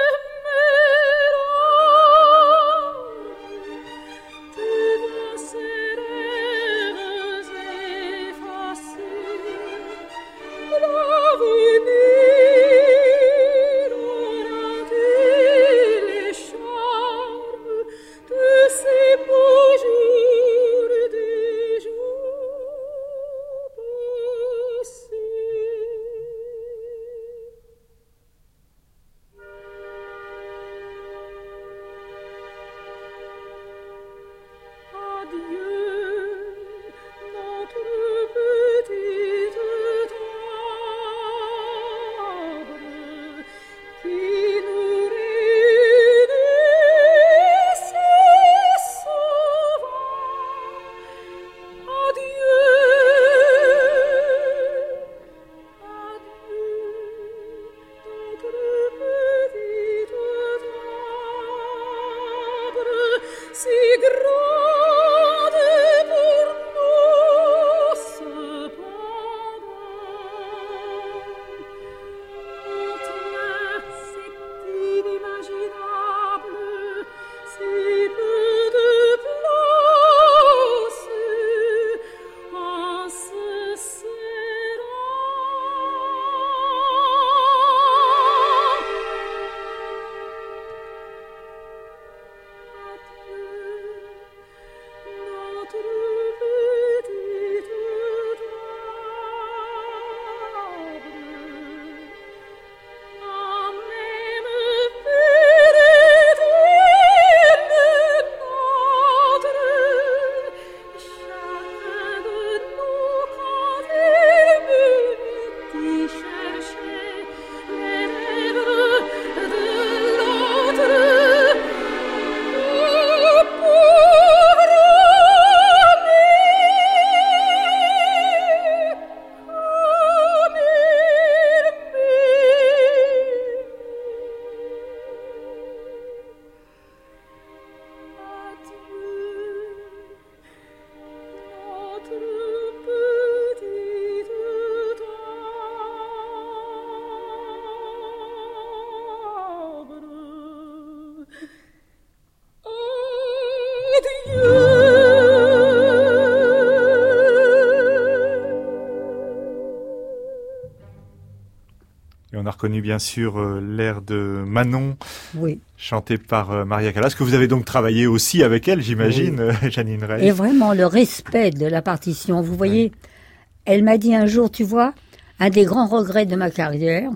reconnu bien sûr l'air de Manon, oui, chanté par Maria Callas, que vous avez donc travaillé aussi avec elle, j'imagine, oui. Janine Reiss. Et vraiment le respect de la partition. Vous voyez, elle m'a dit un jour, tu vois, un des grands regrets de ma carrière,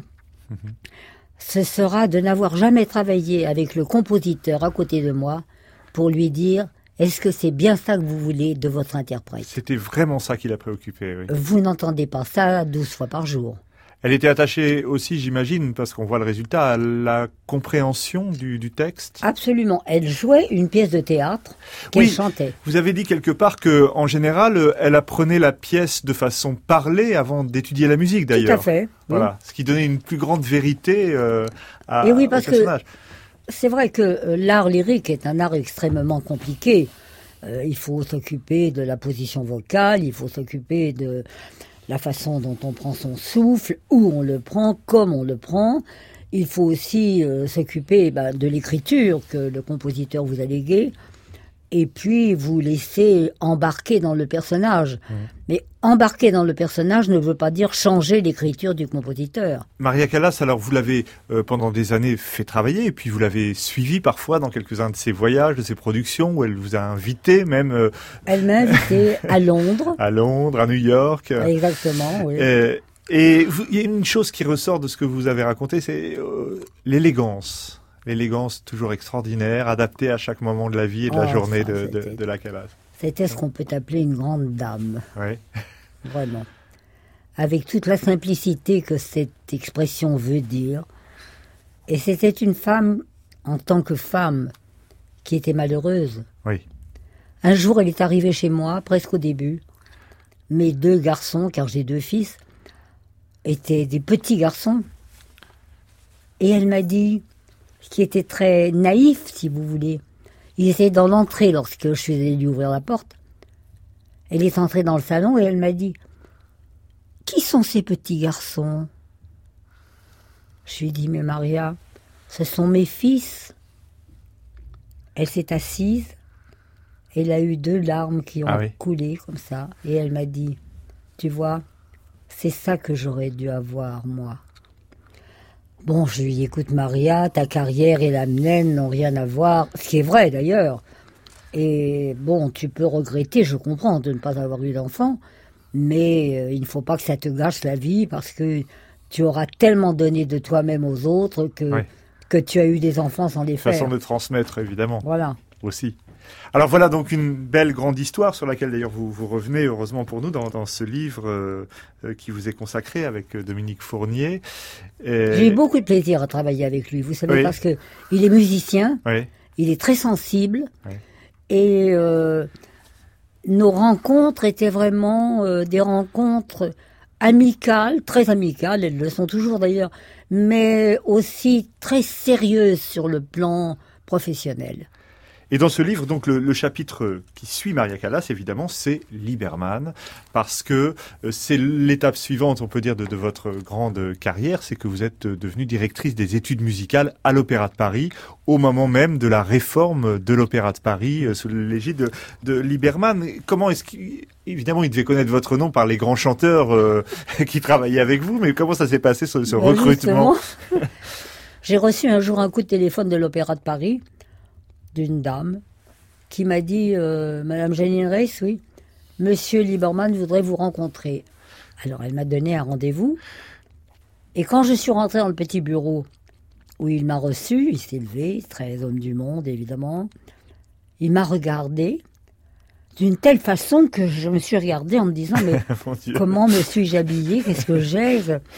ce sera de n'avoir jamais travaillé avec le compositeur à côté de moi pour lui dire « Est-ce que c'est bien ça que vous voulez de votre interprète ?» C'était vraiment ça qui l'a préoccupée, oui. Vous n'entendez pas ça 12 fois par jour. Elle était attachée aussi, j'imagine, parce qu'on voit le résultat, à la compréhension du texte. Absolument. Elle jouait une pièce de théâtre qu'elle chantait. Vous avez dit quelque part que, en général, elle apprenait la pièce de façon parlée avant d'étudier la musique, d'ailleurs. Tout à fait. Voilà. Oui. Ce qui donnait une plus grande vérité Et oui, parce au personnage. Que c'est vrai que l'art lyrique est un art extrêmement compliqué. Il faut s'occuper de la position vocale, il faut s'occuper de la façon dont on prend son souffle, où on le prend, comme on le prend. Il faut aussi s'occuper de l'écriture que le compositeur vous a léguée, et puis vous laisser embarquer dans le personnage. Mais embarquer dans le personnage ne veut pas dire changer l'écriture du compositeur. Maria Callas, alors vous l'avez pendant des années fait travailler, et puis vous l'avez suivie parfois dans quelques-uns de ses voyages, de ses productions, où elle vous a invité même... Elle m'a invité à Londres. À Londres, à New York. Exactement, oui. Et il y a une chose qui ressort de ce que vous avez raconté, c'est l'élégance. L'élégance toujours extraordinaire, adaptée à chaque moment de la vie et de la journée de la Callas. C'était ce qu'on peut appeler une grande dame. Oui. Vraiment. Avec toute la simplicité que cette expression veut dire. Et c'était une femme, en tant que femme, qui était malheureuse. Oui. Un jour, elle est arrivée chez moi, presque au début. Mes 2 garçons, car j'ai 2 fils, étaient des petits garçons. Et elle m'a dit, qui était très naïf, si vous voulez. Il était dans l'entrée lorsque je suis allée lui ouvrir la porte. Elle est entrée dans le salon et elle m'a dit « Qui sont ces petits garçons ?» Je lui ai dit « Mais Maria, ce sont mes fils. » Elle s'est assise. Elle a eu 2 larmes qui ont coulé comme ça. Et elle m'a dit « Tu vois, c'est ça que j'aurais dû avoir, moi. » Bon, je lui dis, écoute Maria, ta carrière et la mienne n'ont rien à voir, ce qui est vrai d'ailleurs. Et bon, tu peux regretter, je comprends, de ne pas avoir eu d'enfant, mais il ne faut pas que ça te gâche la vie parce que tu auras tellement donné de toi-même aux autres que tu as eu des enfants sans les faire. Façon de transmettre, évidemment. Voilà. Aussi. Alors voilà donc une belle grande histoire sur laquelle d'ailleurs vous revenez heureusement pour nous dans ce livre qui vous est consacré avec Dominique Fournier. J'ai eu beaucoup de plaisir à travailler avec lui, vous savez, parce que il est musicien, il est très sensible et nos rencontres étaient vraiment des rencontres amicales, très amicales, elles le sont toujours d'ailleurs, mais aussi très sérieuses sur le plan professionnel. Et dans ce livre, donc le chapitre qui suit Maria Callas, évidemment, c'est Liberman, parce que c'est l'étape suivante, on peut dire, de votre grande carrière, c'est que vous êtes devenue directrice des études musicales à l'Opéra de Paris, au moment même de la réforme de l'Opéra de Paris, sous l'égide de Liberman. Comment est-ce évidemment, il devait connaître votre nom par les grands chanteurs qui travaillaient avec vous, mais comment ça s'est passé, ce recrutement? J'ai reçu un jour un coup de téléphone de l'Opéra de Paris, d'une dame qui m'a dit Madame Janine Reiss, oui, Monsieur Liberman voudrait vous rencontrer. Alors elle m'a donné un rendez-vous et quand je suis rentrée dans le petit bureau où il m'a reçu, il s'est levé, très homme du monde évidemment, il m'a regardé d'une telle façon que je me suis regardée en me disant mais comment me suis-je habillée, qu'est-ce que j'ai?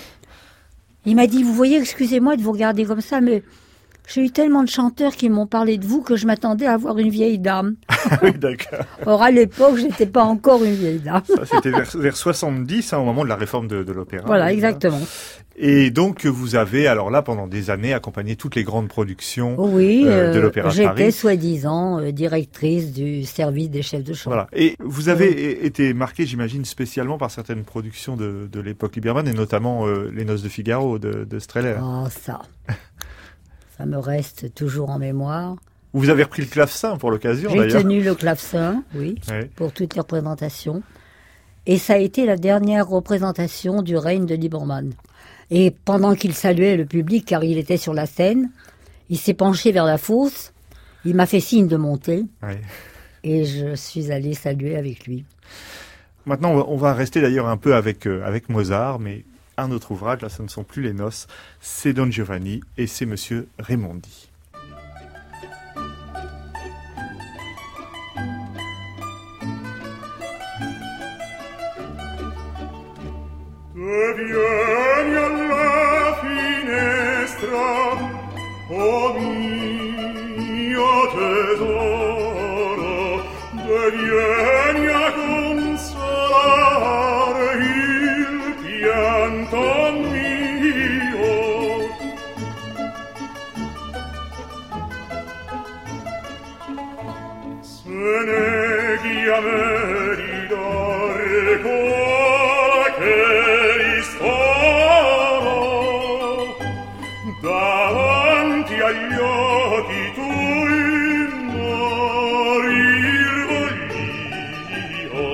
Il m'a dit vous voyez, excusez-moi de vous regarder comme ça, mais j'ai eu tellement de chanteurs qui m'ont parlé de vous que je m'attendais à voir une vieille dame. Oui, d'accord. Or, à l'époque, je n'étais pas encore une vieille dame. Ça, c'était vers 70, au moment de la réforme de l'opéra. Voilà, exactement. Et donc, vous avez, alors là, pendant des années, accompagné toutes les grandes productions de l'Opéra de Paris. J'étais soi-disant directrice du service des chefs de chant. Voilà. Et vous avez été marquée, j'imagine, spécialement par certaines productions de l'époque Liberman, et notamment Les Noces de Figaro de Strehler. Ah, ça. Ça me reste toujours en mémoire. Vous avez repris le clavecin pour l'occasion, d'ailleurs. J'ai tenu le clavecin, oui, pour toutes les représentations. Et ça a été la dernière représentation du règne de Liberman. Et pendant qu'il saluait le public, car il était sur la scène, il s'est penché vers la fosse, il m'a fait signe de monter, et je suis allée saluer avec lui. Maintenant, on va rester d'ailleurs un peu avec Mozart, mais un autre ouvrage, là, ce ne sont plus les noces, c'est Don Giovanni, et c'est Monsieur Raimondi. Vieni alla finestra, oh mio tesoro, vieni a consolare il pianto mio. Se neghi a me di dare qualche davanti agli occhi tuoi morir voglio.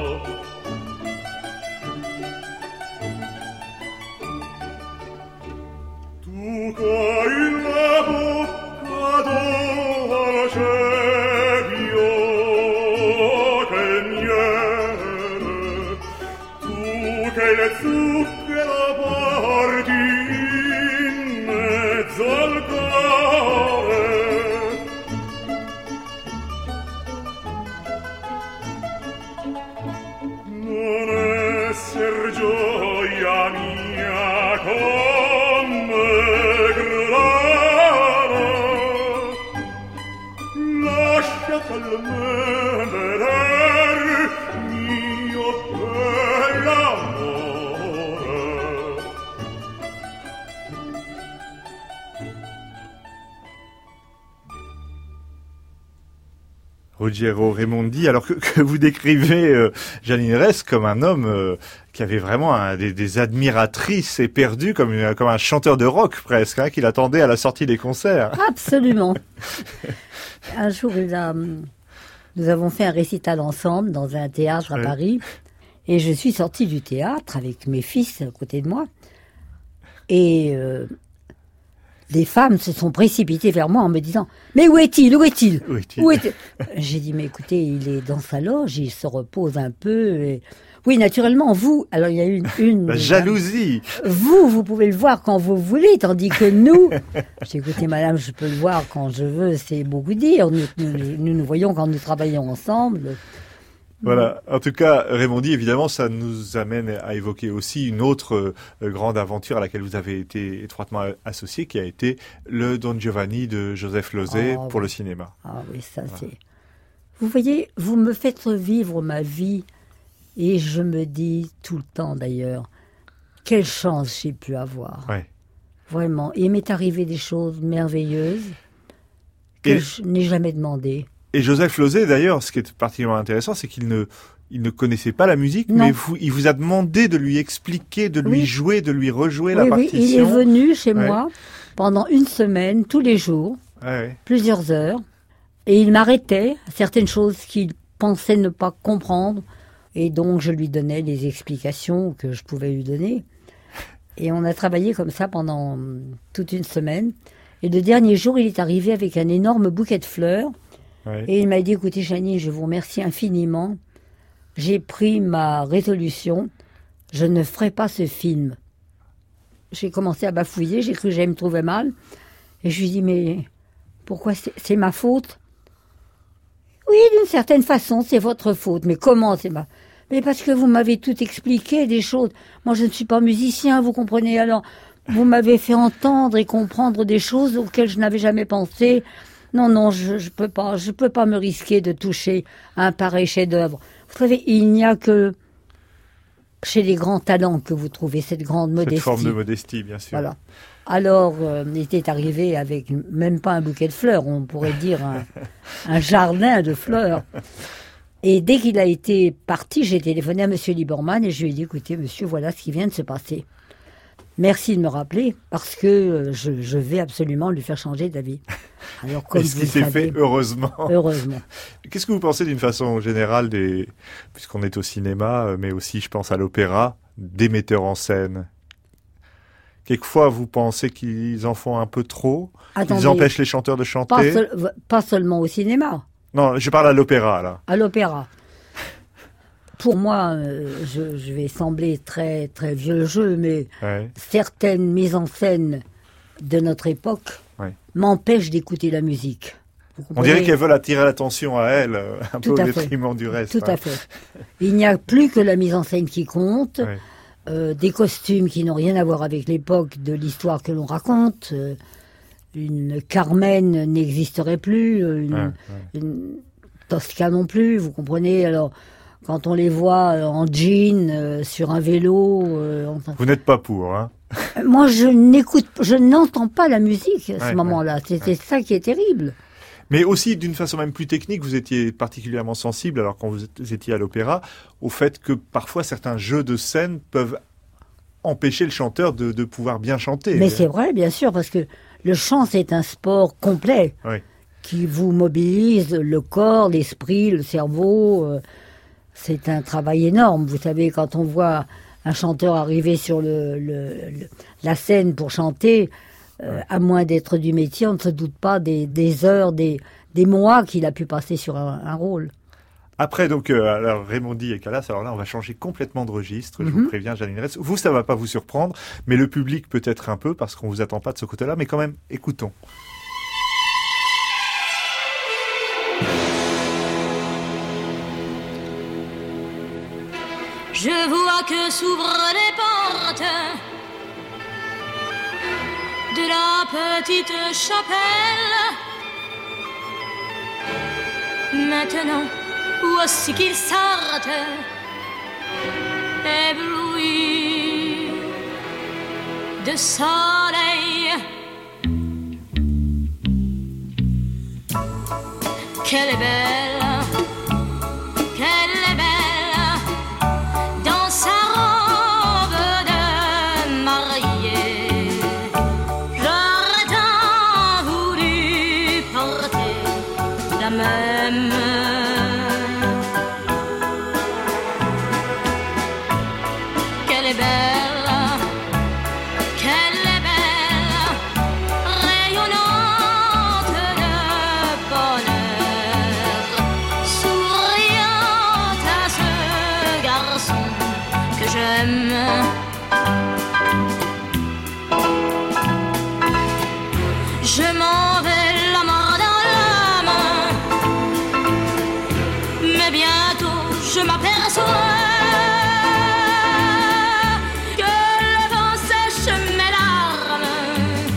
Tu c'hai la bocca dolce, io che miele, tu che le zucchero porti al cuore. Non esser gioia mia come gradare, lascia talmente vedere mio bell'amore. Ruggiero Raimondi, alors que vous décrivez Jeanine Reyes comme un homme qui avait vraiment des admiratrices éperdues, comme un chanteur de rock presque, hein, qu'il attendait à la sortie des concerts. Absolument. Un jour, nous avons fait un récital ensemble dans un théâtre à Paris, et je suis sortie du théâtre avec mes fils à côté de moi, et les femmes se sont précipitées vers moi en me disant « Mais où est-il ? Où est-il ? Où est-il ?» J'ai dit « Mais écoutez, il est dans sa loge, il se repose un peu. Et... » Oui, naturellement, vous, alors il y a une la jalousie. Vous pouvez le voir quand vous voulez, tandis que nous, j'ai écouté madame, je peux le voir quand je veux, c'est beaucoup dire. Nous voyons quand nous travaillons ensemble. Voilà. En tout cas, Raimondi, évidemment, ça nous amène à évoquer aussi une autre grande aventure à laquelle vous avez été étroitement associé, qui a été le Don Giovanni de Joseph Losey pour le cinéma. Ah oui, ça c'est... Vous voyez, vous me faites vivre ma vie, et je me dis tout le temps d'ailleurs, quelle chance j'ai pu avoir. Ouais. Vraiment. Et il m'est arrivé des choses merveilleuses que je n'ai jamais demandées. Et Joseph Losey, d'ailleurs, ce qui est particulièrement intéressant, c'est qu'il ne connaissait pas la musique, non. Mais il vous a demandé de lui expliquer, de lui jouer, de lui rejouer la partition. Oui, il est venu chez moi pendant une semaine, tous les jours, plusieurs heures, et il m'arrêtait à certaines choses qu'il pensait ne pas comprendre, et donc je lui donnais les explications que je pouvais lui donner. Et on a travaillé comme ça pendant toute une semaine. Et le dernier jour, il est arrivé avec un énorme bouquet de fleurs. Et il m'a dit, écoutez, Janine, je vous remercie infiniment. J'ai pris ma résolution. Je ne ferai pas ce film. J'ai commencé à bafouiller. J'ai cru que j'allais me trouver mal. Et je lui ai dit, mais pourquoi c'est ma faute? Oui, d'une certaine façon, c'est votre faute. Mais comment c'est ma... Mais parce que vous m'avez tout expliqué, des choses. Moi, je ne suis pas musicien, vous comprenez. Alors, vous m'avez fait entendre et comprendre des choses auxquelles je n'avais jamais pensé. Non, je peux pas me risquer de toucher un pareil chef-d'œuvre. Vous savez, il n'y a que chez les grands talents que vous trouvez cette grande modestie. Cette forme de modestie, bien sûr. Voilà. Alors, il était arrivé avec même pas un bouquet de fleurs, on pourrait dire un jardin de fleurs. Et dès qu'il a été parti, j'ai téléphoné à M. Lieberman et je lui ai dit, écoutez, monsieur, voilà ce qui vient de se passer. Merci de me rappeler, parce que je vais absolument lui faire changer d'avis. Alors, comme ce qui s'est fait, heureusement. Heureusement. Qu'est-ce que vous pensez d'une façon générale puisqu'on est au cinéma, mais aussi, je pense, à l'opéra, des metteurs en scène Quelquefois, vous pensez qu'ils en font un peu trop? Attendez, ils empêchent les chanteurs de chanter? Pas seulement au cinéma. Non, je parle à l'opéra, là. À l'opéra. Pour moi, je vais sembler très, très vieux jeu, mais certaines mises en scène de notre époque m'empêchent d'écouter la musique. On dirait qu'elles veulent attirer l'attention à elles, un peu au détriment du reste. Tout à fait. Il n'y a plus que la mise en scène qui compte, des costumes qui n'ont rien à voir avec l'époque de l'histoire que l'on raconte. Une Carmen n'existerait plus, une Tosca non plus, vous comprenez. Alors, quand on les voit en jean, sur un vélo... Vous n'êtes pas pour, hein? Moi, je n'entends pas la musique à ce moment-là. C'était ça qui est terrible. Mais aussi, d'une façon même plus technique, vous étiez particulièrement sensible, alors quand vous étiez à l'opéra, au fait que parfois certains jeux de scène peuvent empêcher le chanteur de pouvoir bien chanter. Mais c'est vrai, bien sûr, parce que le chant, c'est un sport complet qui vous mobilise le corps, l'esprit, le cerveau. C'est un travail énorme. Vous savez, quand on voit un chanteur arriver sur la scène pour chanter... à moins d'être du métier, on ne se doute pas des heures, des mois qu'il a pu passer sur un rôle. Après, donc, alors Raymondi et Callas, alors là, on va changer complètement de registre, je vous préviens, Janine Reyes. Vous, ça va pas vous surprendre, mais le public peut-être un peu, parce qu'on vous attend pas de ce côté-là, mais quand même, écoutons. Je vois que s'ouvrent les portes de la petite chapelle. Maintenant, voici qu'ils sortent, éblouis de soleil. Qu'elle est belle, qu'elle est belle, dans sa robe de mariée. J'aurais tant voulu porter la même. Qu'elle est belle, qu'elle est belle, rayonnante de bonheur, souriante à ce garçon que j'aime. Je m'en vais la main dans la main, mais bientôt je m'aperçois que le vent sèche mes larmes,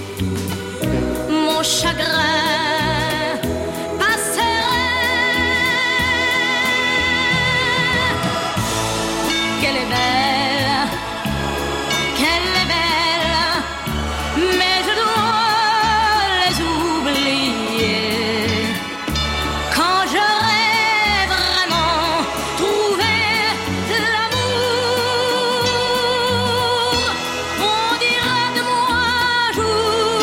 mon chagrin passerait. Qu'elle est belle, qu'elle est belle, mais je dois les oublier quand j'aurai vraiment trouvé l'amour. On dira de moi un jour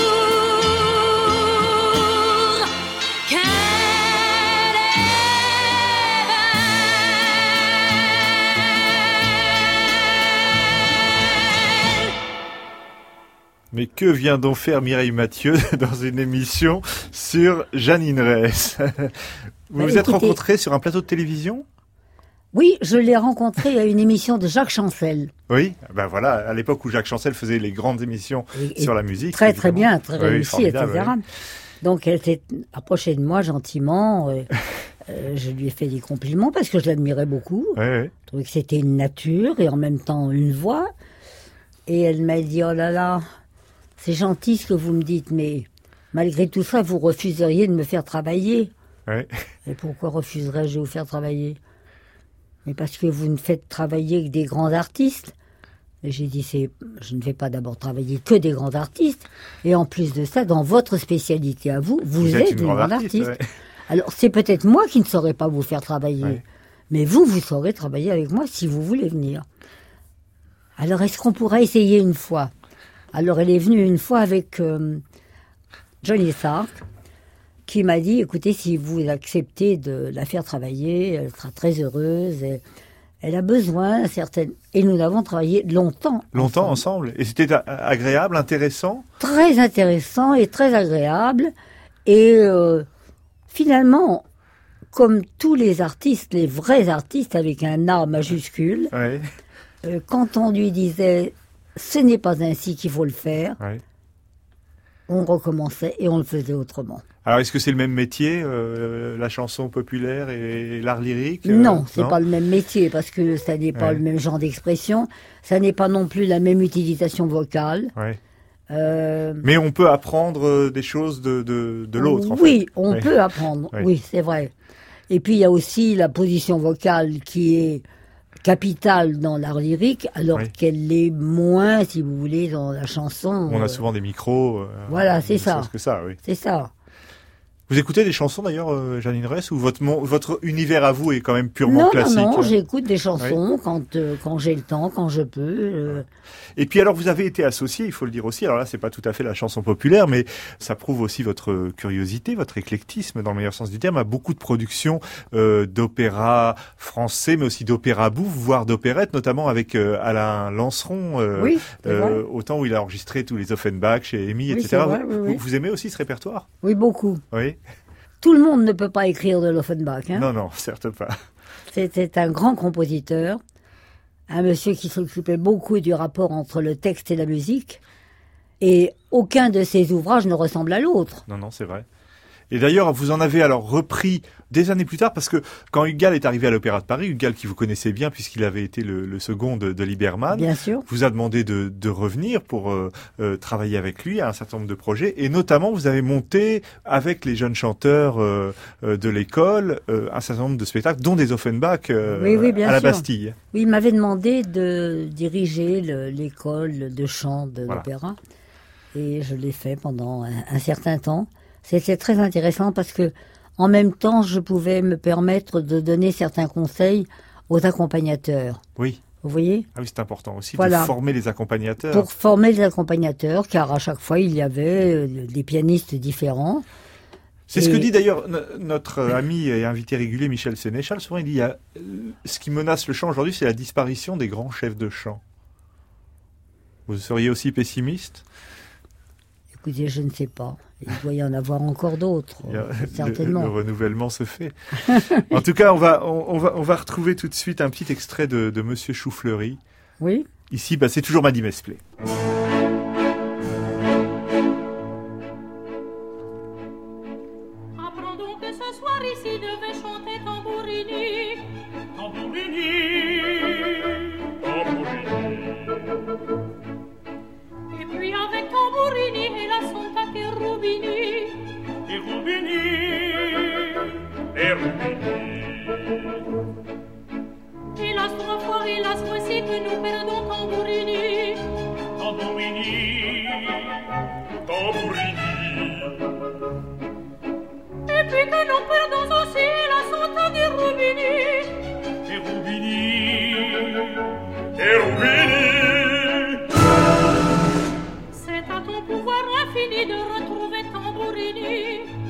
qu'elle est belle. Mais que vient donc faire Mireille Mathieu dans une émission sur Janine Reyes? Vous vous êtes rencontrés sur un plateau de télévision? Oui, je l'ai rencontré à une émission de Jacques Chancel. Oui, ben voilà, à l'époque où Jacques Chancel faisait les grandes émissions sur la musique. Très très bien, très Oui, réussi, etc. formidable, Donc elle s'est approchée de moi gentiment. Je lui ai fait des compliments parce que je l'admirais beaucoup. Oui. Je trouvais que c'était une nature et en même temps une voix. Et elle m'a dit, oh là là, c'est gentil ce que vous me dites, mais malgré tout ça, vous refuseriez de me faire travailler. Oui. Et pourquoi refuserais-je de vous faire travailler? Mais parce que vous ne faites travailler que des grands artistes. Et j'ai dit, je ne vais pas d'abord travailler que des grands artistes. Et en plus de ça, dans votre spécialité à vous, vous êtes une grande artiste. ouais. Alors, c'est peut-être moi qui ne saurais pas vous faire travailler. Ouais. Mais vous saurez travailler avec moi si vous voulez venir. Alors, est-ce qu'on pourrait essayer une fois? Alors, elle est venue une fois avec Johnny Sark, qui m'a dit, écoutez, si vous acceptez de la faire travailler, elle sera très heureuse. Et Elle a besoin d'un certain... Et nous avons travaillé longtemps. Longtemps ensemble. Et c'était agréable, intéressant? Très intéressant et très agréable. Et finalement, comme tous les artistes, les vrais artistes avec un A majuscule, quand on lui disait « ce n'est pas ainsi qu'il faut le faire », on recommençait et on le faisait autrement. Alors, est-ce que c'est le même métier, la chanson populaire et l'art lyrique? Non, c'est pas le même métier, parce que ça n'est pas le même genre d'expression, ça n'est pas non plus la même utilisation vocale. Mais on peut apprendre des choses de l'autre, en fait. Oui, on peut apprendre, oui, c'est vrai. Et puis, il y a aussi la position vocale qui est capitale dans l'art lyrique, alors qu'elle l'est moins, si vous voulez, dans la chanson. On a souvent des micros. Voilà, c'est ça. Que ça, oui. C'est ça. Vous écoutez des chansons d'ailleurs, Janine Ress, ou votre univers à vous est quand même purement classique? Non, j'écoute des chansons quand j'ai le temps, quand je peux. Et puis alors vous avez été associé, il faut le dire aussi, alors là c'est pas tout à fait la chanson populaire, mais ça prouve aussi votre curiosité, votre éclectisme dans le meilleur sens du terme, à beaucoup de productions d'opéra français, mais aussi d'opéra bouffe, voire d'opérette, notamment avec Alain Lanceron, au temps où il a enregistré tous les Offenbach chez EMI, etc. Vous aimez aussi ce répertoire? Oui, beaucoup. Oui. Tout le monde ne peut pas écrire de l'Offenbach. Non, certes pas. C'était un grand compositeur, un monsieur qui s'occupait beaucoup du rapport entre le texte et la musique, et aucun de ses ouvrages ne ressemble à l'autre. Non, c'est vrai. Et d'ailleurs, vous en avez alors repris des années plus tard, parce que quand Hugues Gall est arrivé à l'Opéra de Paris, Hugues Gall, qui vous connaissez bien, puisqu'il avait été le second de Liebermann, bien sûr, vous a demandé de revenir pour travailler avec lui à un certain nombre de projets, et notamment vous avez monté avec les jeunes chanteurs de l'école un certain nombre de spectacles, dont des Offenbach à la Bastille. Oui, il m'avait demandé de diriger l'école de chant de l'opéra, et je l'ai fait pendant un certain temps. C'était très intéressant parce que, en même temps, je pouvais me permettre de donner certains conseils aux accompagnateurs. Oui. Vous voyez? Ah oui, c'est important aussi de former les accompagnateurs. Pour former les accompagnateurs, car à chaque fois, il y avait des pianistes différents. C'est ce que dit d'ailleurs notre ami et invité régulier Michel Sénéchal. Souvent, il dit ce qui menace le chant aujourd'hui, c'est la disparition des grands chefs de chant. Vous seriez aussi pessimiste? Écoutez, je ne sais pas. Il doit y en avoir encore d'autres, certainement. Le renouvellement se fait. En tout cas, on va retrouver tout de suite un petit extrait de Monsieur Choufleury. Oui. Ici, c'est toujours Maddy Mesplé. Apprendons que ce soir ici devait chanter Tambourini. Tambourini. Et puis avec Tambourini et la Santa Cherubini. Hélas, 3 fois, hélas, voici que nous perdons Tambourini. Et puis que nous perdons aussi la Santa Cherubini. C'est à ton pouvoir infini de retrouver Tambourini.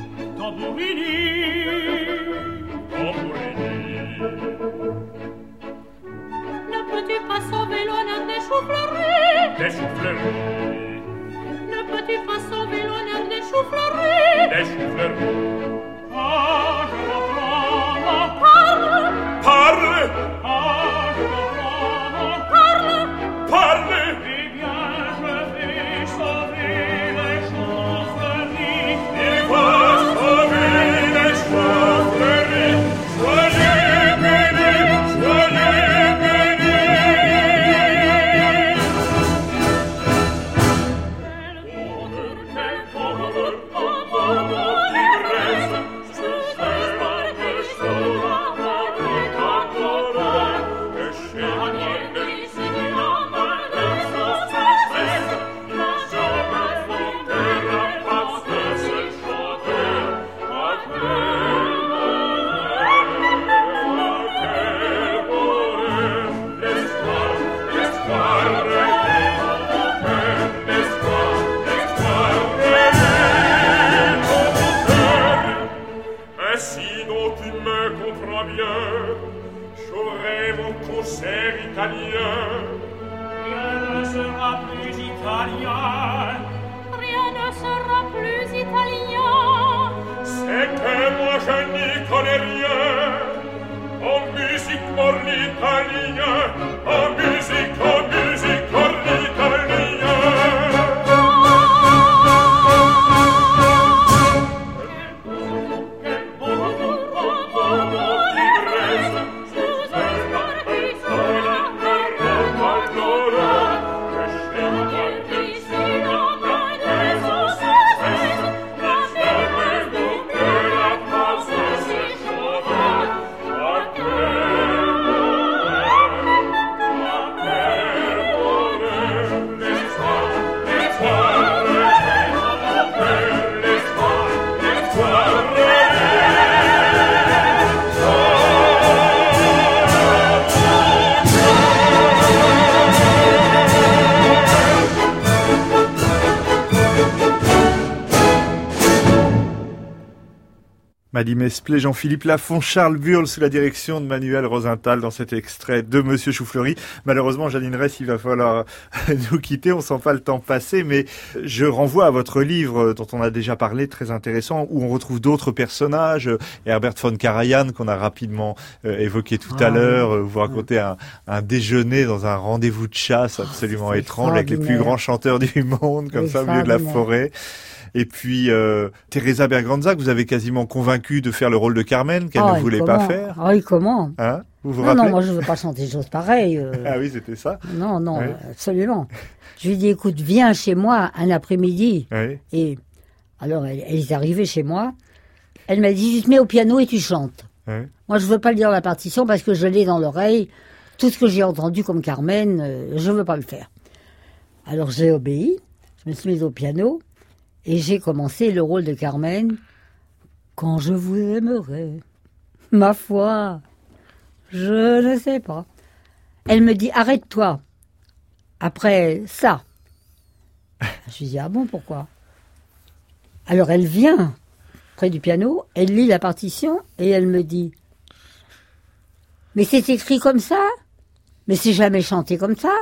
Ne peux-tu pas sauver l'honneur des Choufleury? Ne peux-tu pas sauver l'honneur des Choufleury? Ah, je reprends. Parle! Ah, je reprends. Parle! Eh bien, je vais sauver les Choufleury. Il va sauver les Choufleury. Soyez bénis, soyez bénis. Quel bonheur, italien. Rien ne sera plus italien. Rien ne sera plus italien. C'est que moi je n'y connais rien. En musique pour l'italien. En musique pour l'italien. Maddy Mesplé, Jean-Philippe Lafont, Charles Burle sous la direction de Manuel Rosenthal dans cet extrait de Monsieur Choufleury. Malheureusement, Janine Reiss, il va falloir nous quitter, on sent pas le temps passer, mais je renvoie à votre livre dont on a déjà parlé, très intéressant, où on retrouve d'autres personnages, Herbert von Karajan qu'on a rapidement évoqué tout à l'heure, vous racontez un déjeuner dans un rendez-vous de chasse absolument étrange avec les plus grands chanteurs du monde, comme ça au milieu de la forêt. Et puis Teresa Berganza, que vous avez quasiment convaincu de faire le rôle de Carmen, qu'elle ne voulait pas faire. Ah oui, comment Hein? Vous vous rappelez? Non, moi je ne veux pas chanter des choses pareilles. Ah oui, c'était ça. Non, Ouais. absolument. Je lui ai dit, écoute, viens chez moi un après-midi. Oui. Et alors, elle est arrivée chez moi. Elle m'a dit, tu te mets au piano et tu chantes. Oui. Moi, je ne veux pas lire la partition parce que je l'ai dans l'oreille. Tout ce que j'ai entendu comme Carmen, je ne veux pas le faire. Alors, j'ai obéi. Je me suis mise au piano. Et j'ai commencé le rôle de Carmen. Quand je vous aimerai, ma foi, je ne sais pas. Elle me dit, arrête-toi. Après ça. Je lui dis, ah bon, pourquoi? Alors elle vient près du piano, elle lit la partition et elle me dit, mais c'est écrit comme ça? Mais c'est jamais chanté comme ça?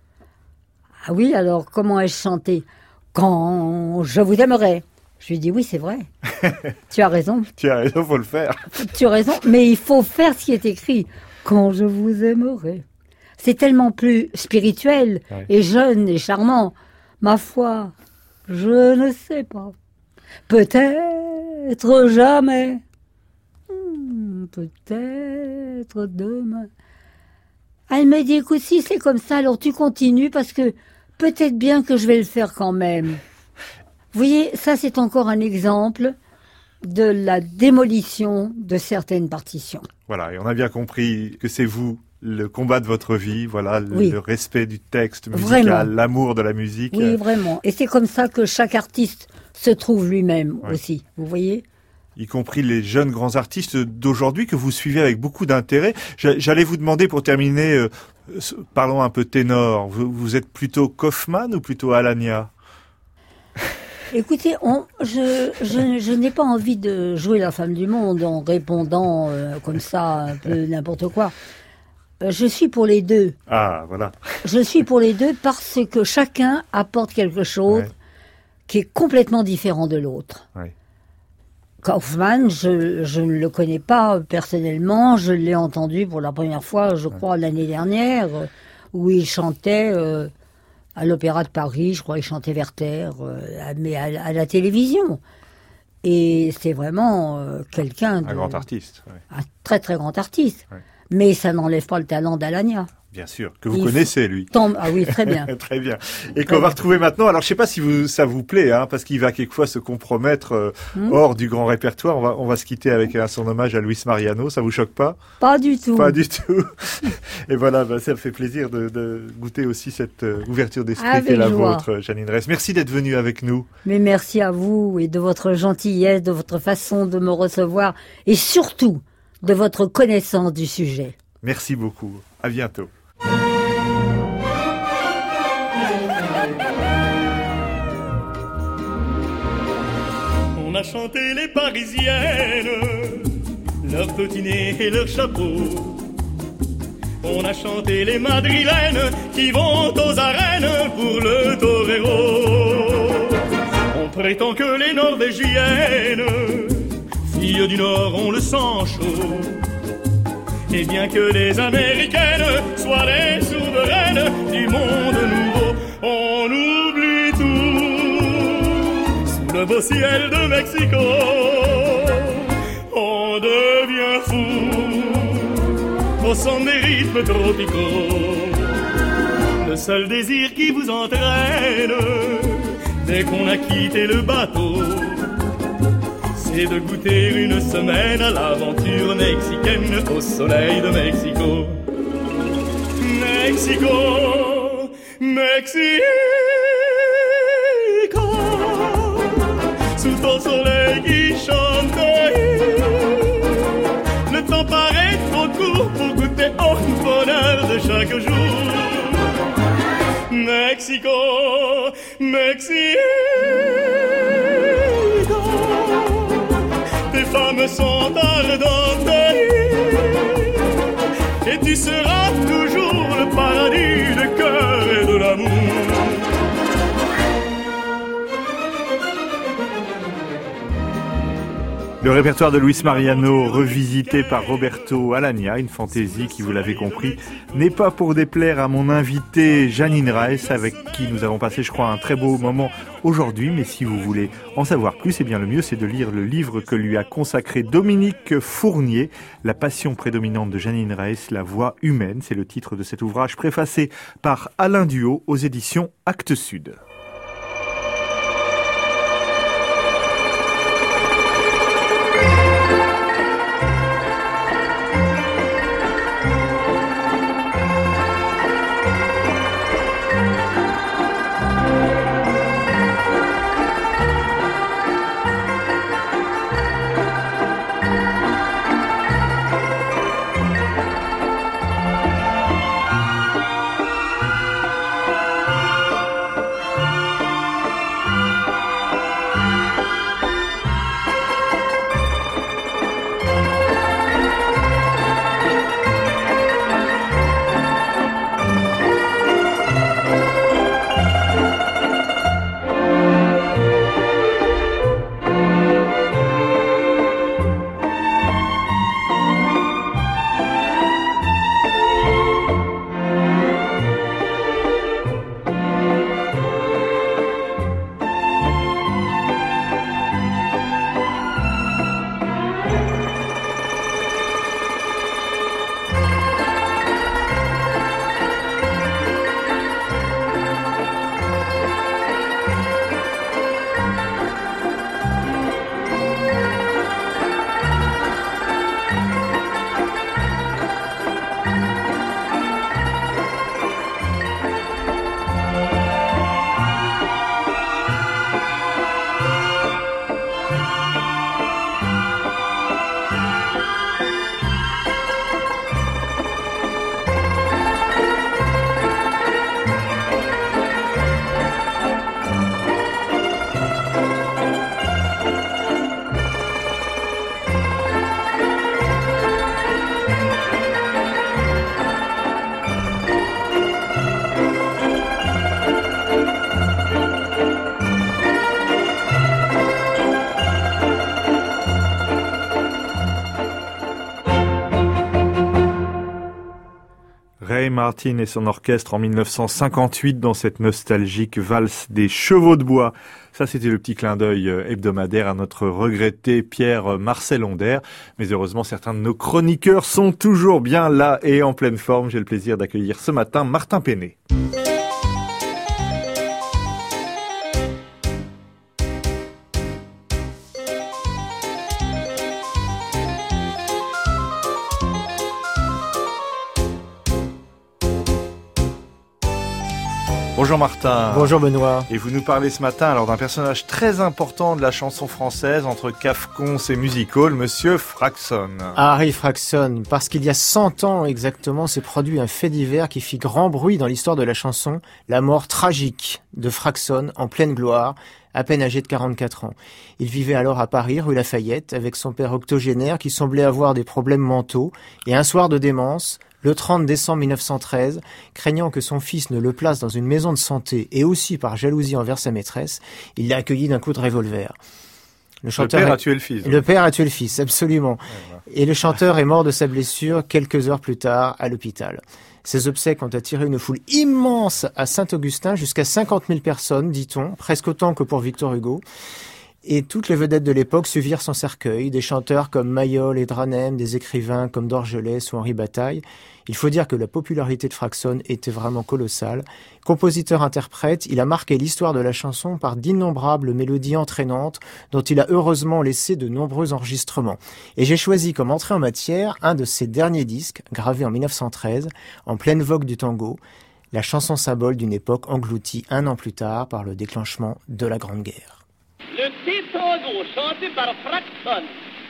Ah oui, alors comment ai-je chanté? Quand je vous aimerai. Je lui dis, oui, c'est vrai. Tu as raison. Tu as raison, faut le faire. Tu as raison, mais il faut faire ce qui est écrit. Quand je vous aimerai. C'est tellement plus spirituel et jeune et charmant. Ma foi, je ne sais pas. Peut-être jamais. Peut-être demain. Elle m'a dit, écoute, si c'est comme ça, alors tu continues parce que peut-être bien que je vais le faire quand même. Vous voyez, ça c'est encore un exemple de la démolition de certaines partitions. Voilà, et on a bien compris que c'est vous, le combat de votre vie, voilà, le respect du texte musical, vraiment. L'amour de la musique. Oui, vraiment. Et c'est comme ça que chaque artiste se trouve lui-même aussi, vous voyez ? Y compris les jeunes grands artistes d'aujourd'hui que vous suivez avec beaucoup d'intérêt. J'allais vous demander pour terminer, parlons un peu ténor. Vous êtes plutôt Kaufmann ou plutôt Alagna ? Écoutez, je n'ai pas envie de jouer la femme du monde en répondant comme ça, un peu n'importe quoi. Je suis pour les deux. Ah, voilà. Je suis pour les deux parce que chacun apporte quelque chose qui est complètement différent de l'autre. Ouais. Kaufmann, je ne le connais pas personnellement, je l'ai entendu pour la première fois, je crois, l'année dernière, où il chantait à l'Opéra de Paris, je crois, il chantait Werther, mais à la télévision. Et c'est vraiment quelqu'un de... Un grand artiste. Un très très grand artiste. Ouais. Mais ça n'enlève pas le talent d'Alagna. Bien sûr, que vous connaissez, lui. Ah oui, très bien. Très bien. Et qu'on va retrouver maintenant. Alors, je sais pas si ça vous plaît, hein, parce qu'il va quelquefois se compromettre hors du grand répertoire. On va se quitter avec son hommage à Luis Mariano. Ça vous choque pas? Pas du tout. Pas du tout. Et voilà, ça me fait plaisir de goûter aussi cette ouverture d'esprit qui est la vôtre, Janine Reiss. Merci d'être venue avec nous. Mais merci à vous et de votre gentillesse, de votre façon de me recevoir et surtout de votre connaissance du sujet. Merci beaucoup. À bientôt. On a chanté les Parisiennes, leurs petits nez et leurs chapeaux. On a chanté les madrilènes qui vont aux arènes pour le torero. On prétend que les norvégiennes, filles du Nord, ont le sang chaud. Et bien que les américaines soient les souveraines du monde nouveau, on oublie tout sous le beau ciel de Mexico. On devient fou au son des rythmes tropicaux. Le seul désir qui vous entraîne dès qu'on a quitté le bateau, c'est de goûter une semaine à l'aventure mexicaine au soleil de Mexico. Mexico, Mexico, sous ton soleil qui chante. Le temps paraît trop court pour goûter au bonheur de chaque jour. Mexico, Mexico, tes femmes sont ardentes et tu seras toujours le paradis de cœur et de l'amour. Le répertoire de Luis Mariano, revisité par Roberto Alagna, une fantaisie qui, vous l'avez compris, n'est pas pour déplaire à mon invité Jeanine Reiss, avec qui nous avons passé, je crois, un très beau moment aujourd'hui. Mais si vous voulez en savoir plus, eh bien le mieux c'est de lire le livre que lui a consacré Dominique Fournier, La passion prédominante de Jeanine Reiss, la voix humaine. C'est le titre de cet ouvrage préfacé par Alain Duhaut aux éditions Actes Sud. Ray Martin et son orchestre en 1958 dans cette nostalgique valse des chevaux de bois. Ça, c'était le petit clin d'œil hebdomadaire à notre regretté Pierre Marcel Onder. Mais heureusement, certains de nos chroniqueurs sont toujours bien là et en pleine forme. J'ai le plaisir d'accueillir ce matin Martin Péné. Bonjour Martin. Bonjour Benoît. Et vous nous parlez ce matin alors d'un personnage très important de la chanson française entre Cafcons et Music Hall, Monsieur Fraxon. Harry Fraxon, parce qu'il y a 100 ans exactement s'est produit un fait divers qui fit grand bruit dans l'histoire de la chanson, la mort tragique de Fraxon en pleine gloire, à peine âgé de 44 ans. Il vivait alors à Paris, rue Lafayette, avec son père octogénaire qui semblait avoir des problèmes mentaux, et un soir de démence, Le 30 décembre 1913, craignant que son fils ne le place dans une maison de santé et aussi par jalousie envers sa maîtresse, il l'a accueilli d'un coup de revolver. Le père a tué le fils. Le père a tué le fils, absolument. Et le chanteur est mort de sa blessure quelques heures plus tard à l'hôpital. Ses obsèques ont attiré une foule immense à Saint-Augustin, jusqu'à 50 000 personnes, dit-on, presque autant que pour Victor Hugo. Et toutes les vedettes de l'époque suivirent son cercueil, des chanteurs comme Mayol et Dranem, des écrivains comme Dorgelès ou Henri Bataille. Il faut dire que la popularité de Fraxon était vraiment colossale. Compositeur-interprète, il a marqué l'histoire de la chanson par d'innombrables mélodies entraînantes dont il a heureusement laissé de nombreux enregistrements. Et j'ai choisi comme entrée en matière un de ses derniers disques, gravé en 1913, en pleine vogue du tango, la chanson symbole d'une époque engloutie un an plus tard par le déclenchement de la Grande Guerre. Le petit tango chanté par Fraxon.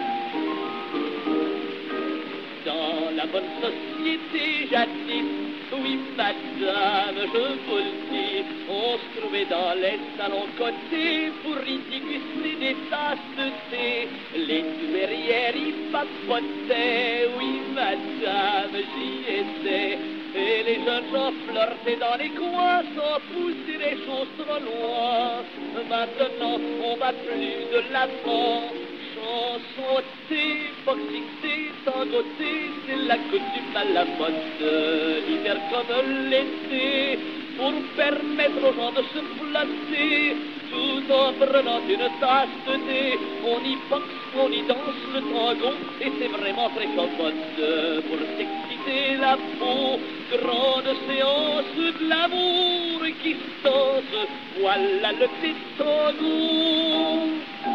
Dans la bonne société jadis, oui madame, je vous le dis, on se trouvait dans les salons cotés pour y déguster des tasses de thé. Les douairières y papotaient, oui madame, j'y étais. Et les jeunes gens flirtaient dans les coins sans pousser les choses trop loin. Maintenant, on va plus de l'avant. Chansoté, boxité, tangoté, c'est la coutume à la mode. L'hiver comme l'été, pour permettre aux gens de se flatter, tout en prenant une tasse de thé. On y boxe, on y danse le tango, et c'est vraiment très commode. Pour s'exciter la peau, grande séance de l'amour qui se danse, voilà le petit tango.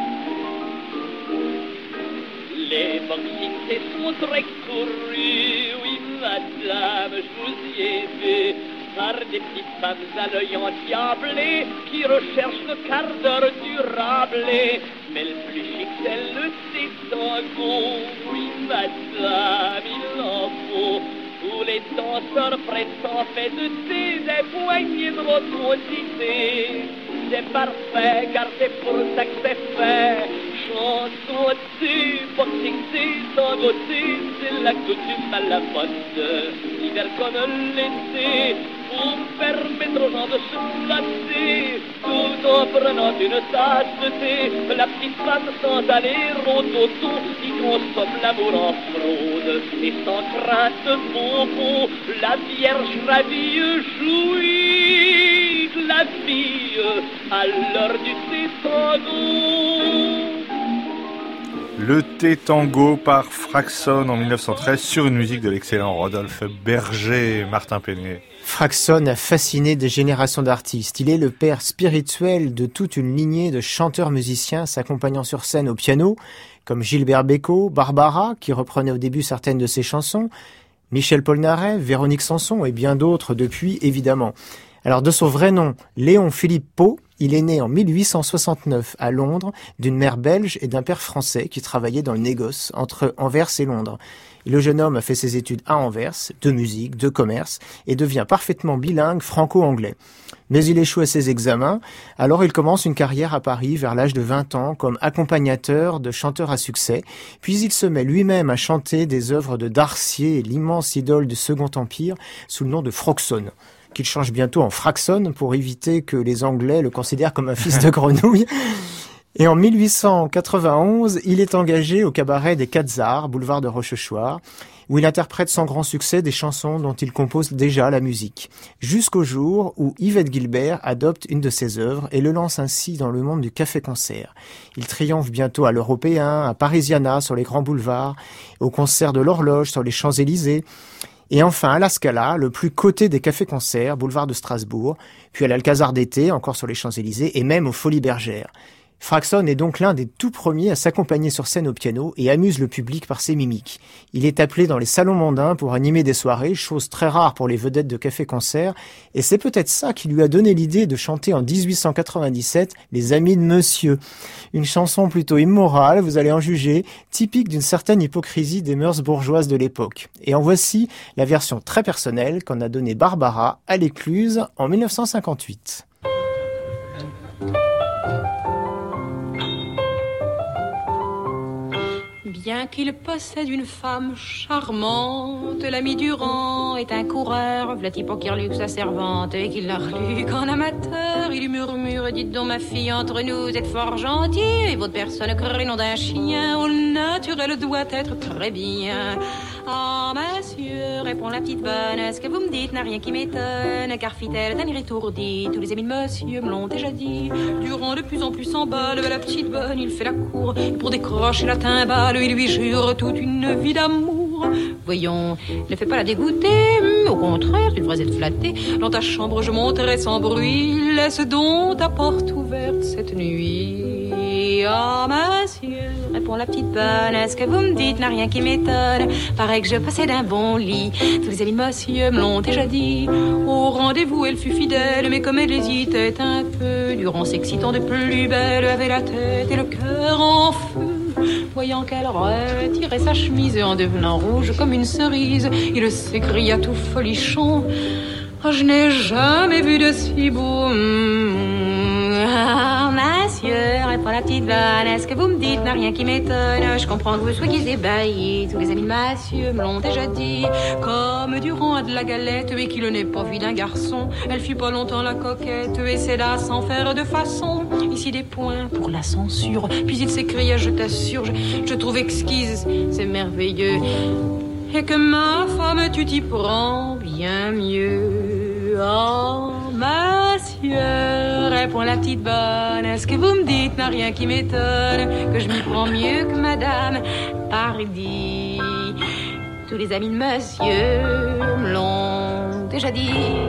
Les boxités sont très courues, oui madame, je vous y ai vu, par des petites femmes à l'œil endiablé qui recherchent le quart d'heure durable. Mais le plus chic c'est le tango, oui madame, il en faut. Tous les danseurs prêtent fait de thé, des poignées de rotondité. C'est parfait, car c'est pour ça que c'est fait. Chansoté, boxité, tangoté, c'est la coutume à la mode. L'hiver comme l'été, pour permettre aux gens de se flatter, tout en prenant une tasse de thé. La petite femme sans aller rototo, qui consomme l'amour en fraude. Et sans crainte de bonbon, la Vierge ravie jouit de la vie à l'heure du thé tango. Le thé tango par Fraxon en 1913 sur une musique de l'excellent Rodolphe Berger. Martin Pénier. Fraxon a fasciné des générations d'artistes. Il est le père spirituel de toute une lignée de chanteurs-musiciens s'accompagnant sur scène au piano, comme Gilbert Bécaud, Barbara, qui reprenait au début certaines de ses chansons, Michel Polnareff, Véronique Sanson et bien d'autres depuis, évidemment. Alors, de son vrai nom, Léon Philippe Pau, il est né en 1869 à Londres d'une mère belge et d'un père français qui travaillaient dans le négoce entre Anvers et Londres. Et le jeune homme a fait ses études à Anvers, de musique, de commerce, et devient parfaitement bilingue franco-anglais. Mais il échoue à ses examens, alors il commence une carrière à Paris vers l'âge de 20 ans comme accompagnateur de chanteurs à succès, puis il se met lui-même à chanter des œuvres de Darcier, l'immense idole du Second Empire, sous le nom de Froxon, qu'il change bientôt en Fraxon pour éviter que les Anglais le considèrent comme un fils de grenouille. Et en 1891, il est engagé au cabaret des Quatre Arts, boulevard de Rochechouart, où il interprète sans grand succès des chansons dont il compose déjà la musique. Jusqu'au jour où Yvette Gilbert adopte une de ses œuvres et le lance ainsi dans le monde du café-concert. Il triomphe bientôt à l'Européen, à Parisiana sur les grands boulevards, au concert de l'Horloge sur les Champs-Élysées, et enfin à la Scala, le plus coté des cafés-concerts, boulevard de Strasbourg, puis à l'Alcazar d'été, encore sur les Champs-Élysées, et même aux Folies Bergères. Fraxon est donc l'un des tout premiers à s'accompagner sur scène au piano et amuse le public par ses mimiques. Il est appelé dans les salons mondains pour animer des soirées, chose très rare pour les vedettes de café-concert, et c'est peut-être ça qui lui a donné l'idée de chanter en 1897 « Les Amis de Monsieur ». Une chanson plutôt immorale, vous allez en juger, typique d'une certaine hypocrisie des mœurs bourgeoises de l'époque. Et en voici la version très personnelle qu'en a donnée Barbara à l'Écluse en 1958. Bien qu'il possède une femme charmante, l'ami Durand est un coureur, v'là-t-il pour qu'il relue sa servante et qu'il la relue qu'en amateur. Il lui murmure, dites donc ma fille, entre nous, vous êtes fort gentil, et votre personne crée nom d'un chien, au naturel doit être très bien. Ah, monsieur, répond la petite bonne, ce que vous me dites n'a rien qui m'étonne, car fit-elle d'un air étourdi, tous les amis de monsieur me l'ont déjà dit. Durand de plus en plus s'emballe, la petite bonne, il fait la cour, pour décrocher la timbale, il lui jure toute une vie d'amour. Voyons, ne fais pas la dégoûter, au contraire, tu devrais être flatté. Dans ta chambre, je monterai sans bruit, laisse donc ta porte ouverte cette nuit. Ah, monsieur, répond la petite bonne, ce que vous me dites n'a rien qui m'étonne. Paraît que je possède un bon lit, tous les amis de monsieur me l'ont déjà dit. Au rendez-vous, elle fut fidèle, mais comme elle hésitait un peu, Durand s'excitant de plus belle, avait la tête et le cœur en feu. Voyant qu'elle retirait sa chemise en devenant rouge comme une cerise, il s'écria tout folichon: oh, je n'ai jamais vu de si beau. Ah, monsieur, répond la petite bonne, ce que vous me dites n'a rien qui m'étonne. Je comprends que vous soyez ébahis, tous les amis de monsieur me l'ont déjà dit. Comme Durand a de la galette et qu'il n'est pas vu d'un garçon, elle fit pas longtemps la coquette et céda sans faire de façon. Ici des points pour la censure, puis il s'écria: je t'assure, je trouve exquise, c'est merveilleux, et que ma femme tu t'y prends bien mieux. Oh, monsieur, répond la petite bonne, ce que vous me dites n'a rien qui m'étonne, que je m'y prends mieux que madame, pardi. Tous les amis de monsieur me l'ont déjà dit.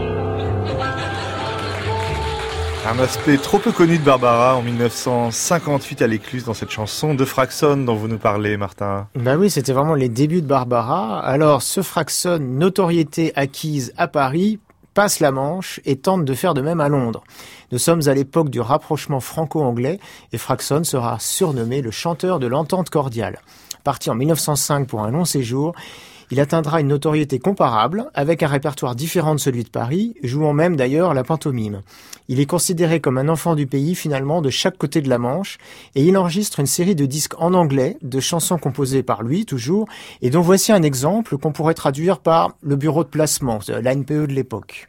Un aspect trop peu connu de Barbara en 1958 à l'Écluse dans cette chanson de Fraxson dont vous nous parlez, Martin. Bah oui, c'était vraiment les débuts de Barbara. Alors, ce Fraxson, notoriété acquise à Paris, passe la Manche et tente de faire de même à Londres. Nous sommes à l'époque du rapprochement franco-anglais et Fraxson sera surnommé le chanteur de l'entente cordiale. Parti en 1905 pour un long séjour, il atteindra une notoriété comparable, avec un répertoire différent de celui de Paris, jouant même d'ailleurs la pantomime. Il est considéré comme un enfant du pays finalement de chaque côté de la Manche, et il enregistre une série de disques en anglais, de chansons composées par lui toujours, et dont voici un exemple qu'on pourrait traduire par le bureau de placement, l'ANPE de l'époque.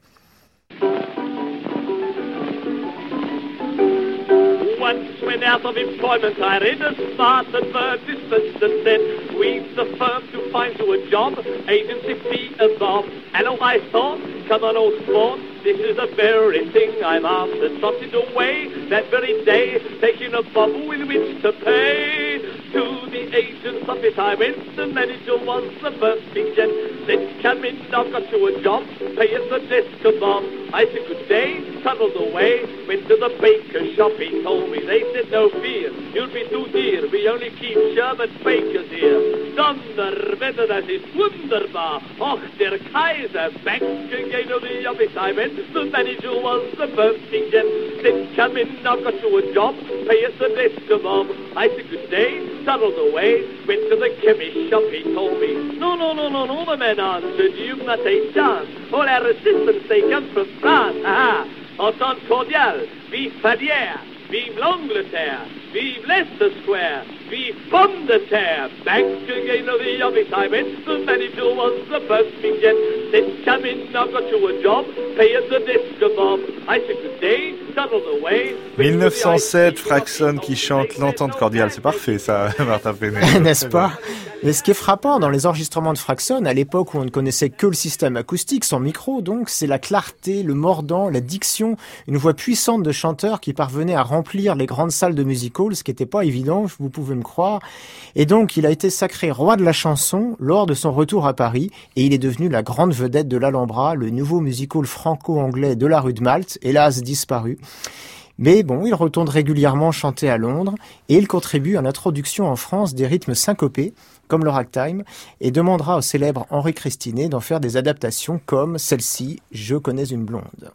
When out of employment I read a smart advertisement that said, we've the firm to find you a job, agency fee above. Hello, I thought, come on old sport, this is the very thing I'm after. Trotted away that very day, taking a bubble with which to pay. To the agent's office I went, the manager was the first big gent. Said, come in, I've got you a job, pay us a desk above. I said, good day, tunneled away, went to the baker's shop, he told me. They said, no fear, you'll be too dear, we only keep German bakers here. Donnerwetter, das ist wunderbar, och, der Kaiser, back again to the office I went, the manager was the first big gent. Said, come in, I've got you a job, pay us a desk above. I said, good day, tunneled away, went to the chemist shop, he told me. No, the man answered, you've not a chance. All our assistants, they come from France. Ah, entente cordiale, vive Fadière, vive l'Angleterre, vive Leicester Square, vive Pomme de Terre. Back again to the office I went, the manager was the first big gent. Said, come in, I've got you a job, pay us a desk above. I said, good day, tunneled away. 1907, Fraxson qui chante l'entente cordiale, c'est parfait ça, Martin Penet. N'est-ce pas? Mais ce qui est frappant dans les enregistrements de Fraxson, à l'époque où on ne connaissait que le système acoustique, son micro donc, c'est la clarté, le mordant, la diction, une voix puissante de chanteur qui parvenait à remplir les grandes salles de music hall, ce qui n'était pas évident, vous pouvez me croire. Et donc, il a été sacré roi de la chanson lors de son retour à Paris, et il est devenu la grande vedette de l'Alhambra, le nouveau music hall franco-anglais de la rue de Malte, hélas disparu. Mais bon, il retourne régulièrement chanter à Londres, et il contribue à l'introduction en France des rythmes syncopés, comme le ragtime, et demandera au célèbre Henri Christinet d'en faire des adaptations comme celle-ci, Je connais une blonde.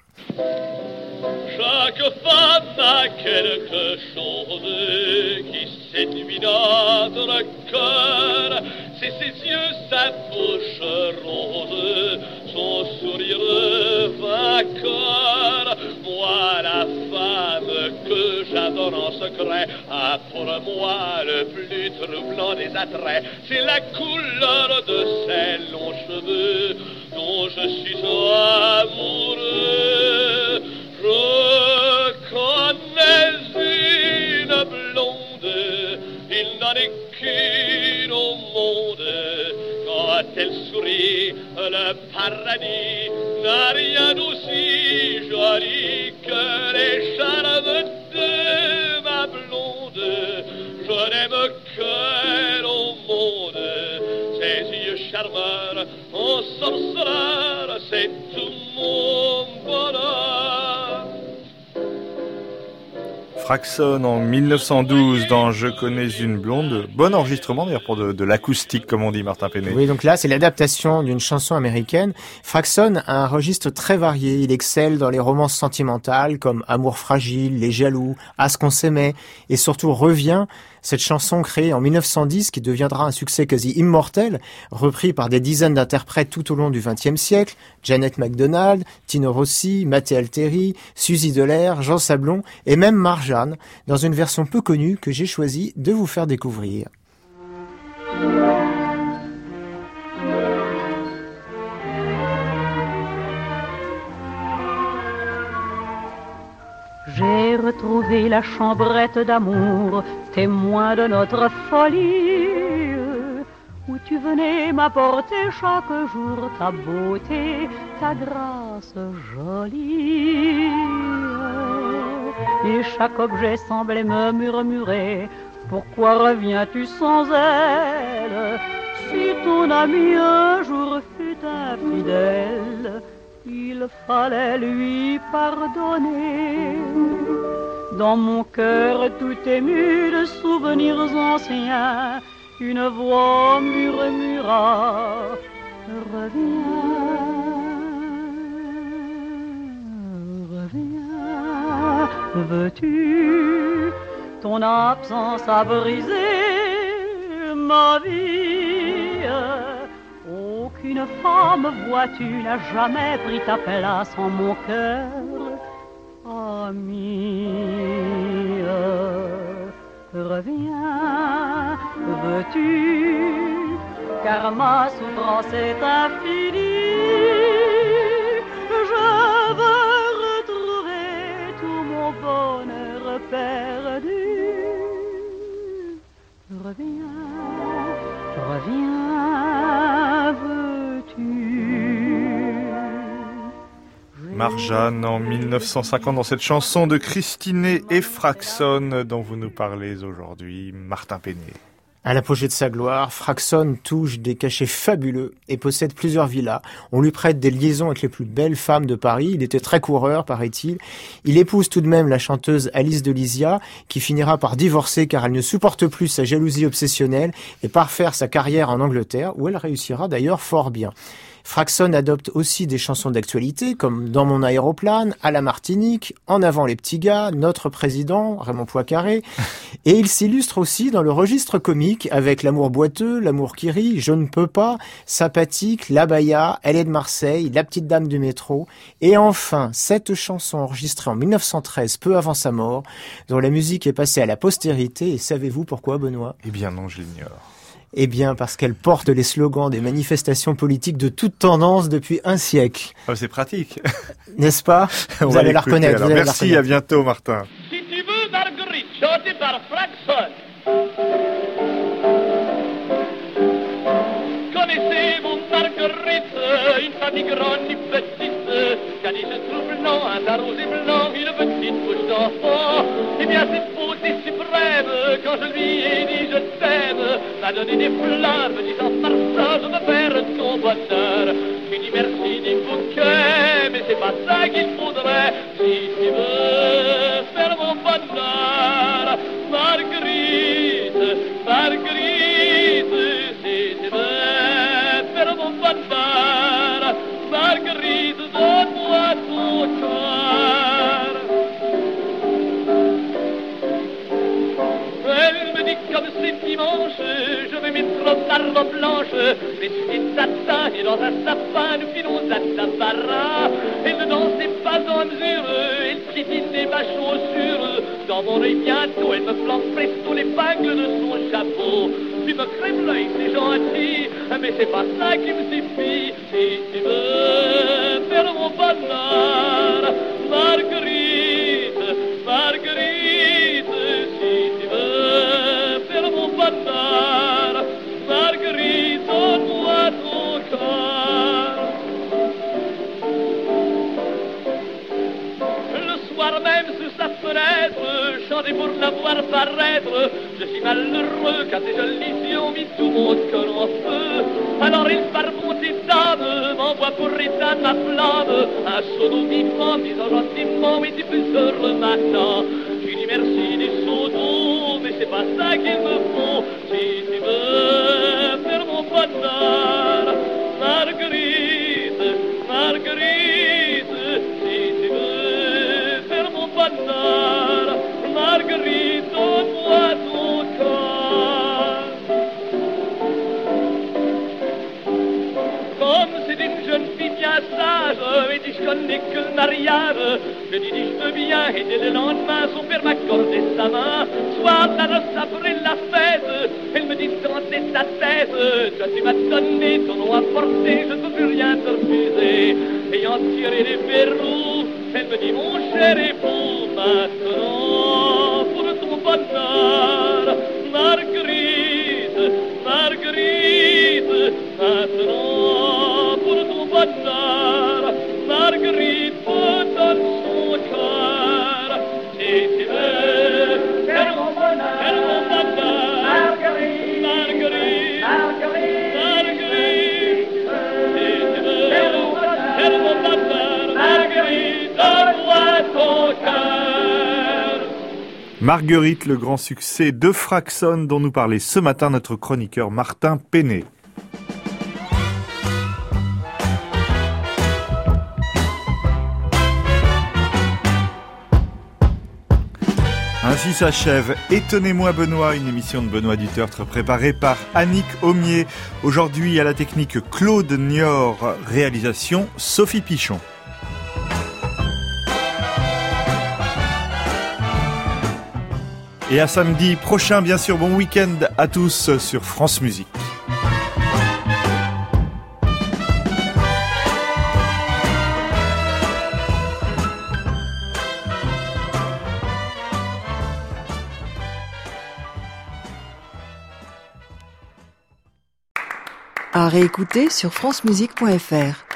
Chaque femme a quelque chose qui séduit notre cœur. C'est ses yeux, sa bouche rose, son sourire vainqueur. Moi, la femme que j'adore en ce secret. Ah, pour moi, le plus troublant des attraits, c'est la couleur de ses longs cheveux dont je suis amoureux. Je connais une blonde, il n'en est qu'une au monde. Quand elle sourit, le paradis n'a rien d'aussi joli que les charmes de ma blonde. Je n'aime qu'elle au monde, ses yeux charmeurs, ensorceleurs, c'est tout mon bonheur. Fraxon en 1912 dans Je connais une blonde. Bon enregistrement d'ailleurs pour de l'acoustique comme on dit, Martin Penet. Oui, donc là c'est l'adaptation d'une chanson américaine. Fraxon a un registre très varié. Il excelle dans les romances sentimentales comme Amour fragile, Les jaloux, À ce qu'on s'aimait et surtout Reviens. Cette chanson créée en 1910 qui deviendra un succès quasi immortel, repris par des dizaines d'interprètes tout au long du XXe siècle, Janet MacDonald, Tino Rossi, Matteo Alteri, Suzy Delair, Jean Sablon et même Marjane, dans une version peu connue que j'ai choisi de vous faire découvrir. J'ai retrouvé la chambrette d'amour, témoin de notre folie, où tu venais m'apporter chaque jour ta beauté, ta grâce jolie. Et chaque objet semblait me murmurer, pourquoi reviens-tu sans elle? Si ton ami un jour fut infidèle, il fallait lui pardonner. Dans mon cœur tout ému de souvenirs anciens, une voix murmura, reviens, reviens, veux-tu? Ton absence a brisé ma vie. Aucune femme, vois-tu, n'a jamais pris ta place en mon cœur, amie. Reviens, veux-tu, car ma souffrance est infinie. Je veux retrouver tout mon bonheur perdu. Reviens, reviens, veux-tu? Marjane en 1950 dans cette chanson de Christine et Fraxon dont vous nous parlez aujourd'hui, Martin Penet. À l'apogée de sa gloire, Fraxon touche des cachets fabuleux et possède plusieurs villas. On lui prête des liaisons avec les plus belles femmes de Paris. Il était très coureur, paraît-il. Il épouse tout de même la chanteuse Alice de Lysia, qui finira par divorcer car elle ne supporte plus sa jalousie obsessionnelle et par faire sa carrière en Angleterre, où elle réussira d'ailleurs fort bien. Fraxon adopte aussi des chansons d'actualité comme Dans mon aéroplane, À la Martinique, En avant les petits gars, Notre président, Raymond Poincaré. Et il s'illustre aussi dans le registre comique avec L'amour boiteux, L'amour qui rit, Je ne peux pas, Sympathique, L'abaya, Elle est de Marseille, La petite dame du métro. Et enfin, cette chanson enregistrée en 1913, peu avant sa mort, dont la musique est passée à la postérité. Et savez-vous pourquoi, Benoît ? Eh bien non, je l'ignore. Eh bien, parce qu'elle porte les slogans des manifestations politiques de toute tendance depuis un siècle. Oh, c'est pratique. N'est-ce pas ? Vous allez la reconnaître. Merci, à bientôt, Martin. Si tu veux Marguerite, chantée par Fraxon. Connaissez mon Marguerite, une famille grande ni petite, qu'a des cheveux troublants, un teint rose et blanc, une petite bouche d'enfant. Eh bien, cette beauté suprême, quand je lui ai dit je t'aime, m'a donné des fleurs, me disant par ça je veux faire ton bonheur. Je lui dis merci du bouquet, mais c'est pas ça qu'il faudrait si tu veux faire mon bonheur. Marguerite, Marguerite, si tu veux faire mon bonheur. Marguerite, donne-moi ton cœur. Elle me dit comme c'est dimanche, je vais mettre ta robe blanche, les pieds de satin et dans un sapin nous filons à Tabara. Elle ne dansait pas en mesure, elle piétinait ma chaussure, dans mon œil bientôt, elle me flanque presto l'épingle de son chapeau. Tu me crèves l'œil, c'est gentil, mais c'est pas ça qui me suffit. Si tu veux faire mon bonheur, Marguerite, Marguerite, si tu veux faire mon bonheur, Marguerite, donne-moi ton cœur. Le soir même sous sa fenêtre, chanter pour la voir paraître. Je suis malheureux car tes jolies yeux ont mis tout mon cœur en feu. Alors il par bonté d'âme m'envoie pour éteindre ma flamme un seau d'eau vivant, disant gentiment oui tu peux sur le matin. Je lui dis merci du seau d'eau, mais c'est pas ça qu'il me faut. Si tu veux faire mon bonheur, Marguerite, Marguerite, si tu veux faire mon bonheur, Marguerite, donne-moi ton cœur. Comme c'est une jeune fille bien sage, et dit je connais que le mariage, je dis je veux bien, et dès le lendemain son père m'accordait sa main. Soir de la noce après la fête, elle me dit quand est ta tête, toi tu m'as donné ton nom à porter, je ne peux plus rien te refuser. Ayant tiré les verrous, elle me dit mon cher époux, maintenant pour ton bonheur, Marguerite, Marguerite, maintenant pour ton bonheur, Marguerite me donne son cœur. Si tu veux faire mon bonheur, Marguerite, Marguerite, Marguerite, Marguerite, si tu veux faire mon bonheur, Marguerite, donne-moi ton cœur. Marguerite, le grand succès de Fraxon dont nous parlait ce matin notre chroniqueur Martin Péné. Ainsi s'achève Étonnez-moi Benoît, une émission de Benoît Dutertre préparée par Annick Aumier. Aujourd'hui à la technique Claude Niort, réalisation Sophie Pichon. Et à samedi prochain, bien sûr, bon week-end à tous sur France Musique. À réécouter sur francemusique.fr.